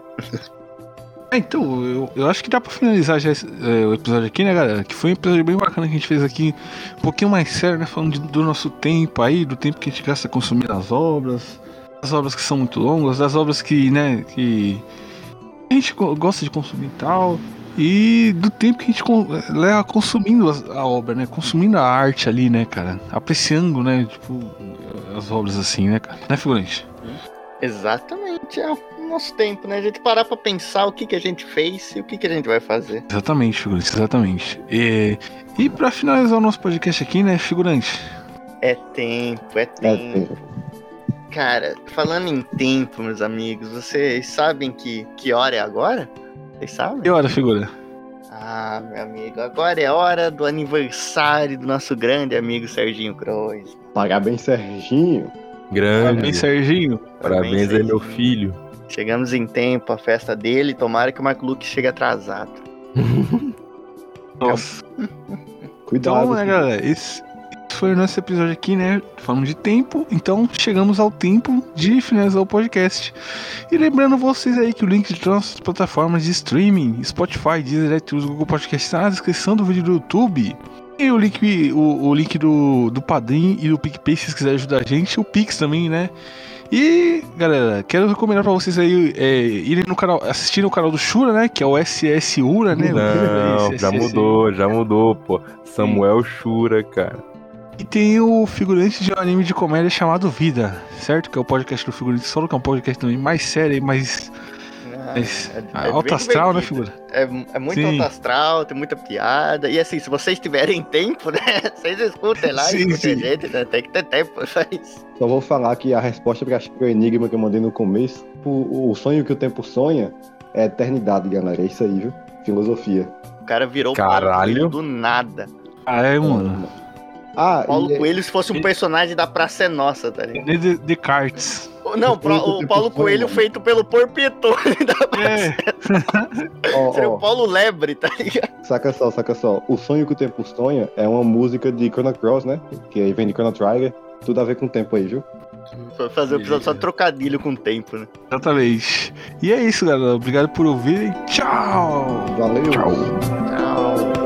É, então, eu, eu acho que dá pra finalizar já esse, é, o episódio aqui, né, galera? Que foi um episódio bem bacana que a gente fez aqui, um pouquinho mais sério, né? Falando de- do nosso tempo aí, do tempo que a gente gasta consumindo as obras, das obras que são muito longas, das obras que, né, que a gente go- gosta de consumir e tal, e do tempo que a gente con- leva consumindo as- a obra, né? Consumindo a arte ali, né, cara? Apreciando, né, tipo, as obras assim, né, cara? Né, figurante? Exatamente, é o nosso tempo, né? A gente parar pra pensar o que, que a gente fez e o que, que a gente vai fazer. Exatamente, figurante, exatamente. E, e pra finalizar o nosso podcast aqui, né, figurante? É tempo, é É, tempo. Cara, falando em tempo, meus amigos, vocês sabem que, que hora é agora? Vocês sabem? Que hora, figura? Ah, meu amigo, agora é hora do aniversário do nosso grande amigo Serginho Croix. parabéns, Serginho. Grande. Parabéns, Serginho. Parabéns aí, meu filho. Chegamos em tempo, a festa dele, tomara que o Marco Luke chegue atrasado. Nossa. Cuidado. Então, né, filho. galera, esse, esse foi o nosso episódio aqui, né? Falando de tempo. Então, chegamos ao tempo de finalizar o podcast. E lembrando vocês aí que o link de nossas plataformas de streaming, Spotify, Deezer, iTunes, Google Podcast, está na descrição do vídeo do YouTube. E o link, o, o link do, do Padrim e do PicPay, se vocês quiserem ajudar a gente. O Pix também, né? E, galera, quero recomendar pra vocês aí é, irem no canal, assistirem o canal do Shura, né? Que é o S S Ura, né? Não, Esse já S S mudou, já mudou, pô. Samuel Shura, cara. E tem o figurante de um anime de comédia chamado Vida, certo? Que é o podcast do Figurante Solo, que é um podcast também mais sério, mais, Ah, mais é- é alto bem astral, né, divertido. figura? É, é muito Sim. alto astral, tem muita piada. E assim, se vocês tiverem tempo, né? Vocês escutem lá, Sim, escutem a sim. gente, né? Tem que ter tempo pra isso. Só vou falar que a resposta para o enigma que eu mandei no começo, o, o sonho que o tempo sonha, é eternidade, galera. É isso aí, viu? Filosofia. O cara virou Caralho. Paulo Coelho do nada. Ah, é, mano. Ah, Paulo e, Coelho se fosse um personagem da Praça é Nossa, tá ligado? De- de- Descartes. Não, pro- o Paulo Coelho feito pelo Porpetone da Praça. É, ó, Seria ó, o Paulo Lebre, tá ligado? saca só, saca só. O sonho que o tempo sonha é uma música de Chrono Cross, né? Que aí vem de Chrono Trigger. Tudo a ver com o tempo aí, viu? Pra fazer o episódio só trocadilho com o tempo, né? exatamente. E é isso, galera. Obrigado por ouvirem. Tchau! Valeu. Tchau. Tchau.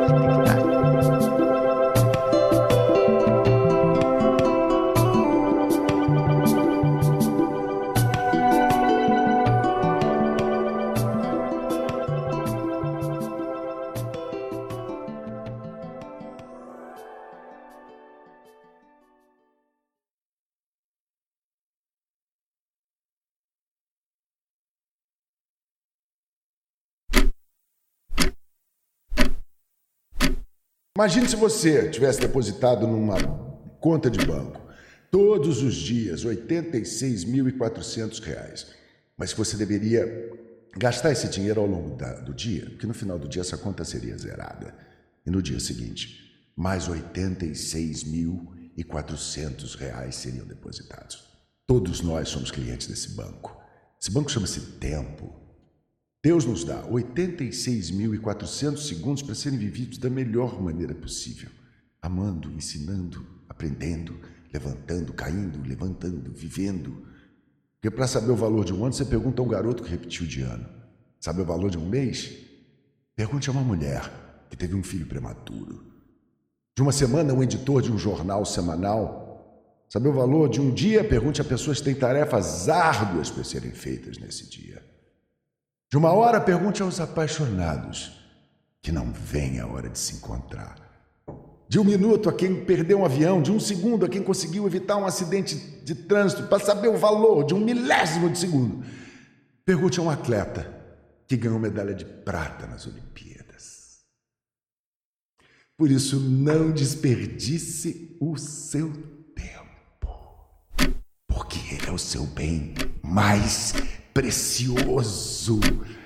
Imagine se você tivesse depositado numa conta de banco todos os dias oitenta e seis mil e quatrocentos reais. Mas você deveria gastar esse dinheiro ao longo da- do dia, porque no final do dia essa conta seria zerada. E no dia seguinte, mais oitenta e seis mil e quatrocentos reais seriam depositados. Todos nós somos clientes desse banco. Esse banco chama-se Tempo. Deus nos dá oitenta e seis mil e quatrocentos segundos para serem vividos da melhor maneira possível. Amando, ensinando, aprendendo, levantando, caindo, levantando, vivendo. Porque para saber o valor de um ano, você pergunta a um garoto que repetiu de ano. Sabe o valor de um mês? Pergunte a uma mulher que teve um filho prematuro. De uma semana, um editor de um jornal semanal Saber o valor de um dia? Pergunte a pessoas que têm tarefas árduas para serem feitas nesse dia. De uma hora? Pergunte aos apaixonados que não vem a hora de se encontrar. De um minuto a quem perdeu um avião, de um segundo a quem conseguiu evitar um acidente de trânsito, para saber o valor de um milésimo de segundo. Pergunte a um atleta que ganhou medalha de prata nas Olimpíadas. Por isso, não desperdice o seu tempo, porque ele é o seu bem mais precioso.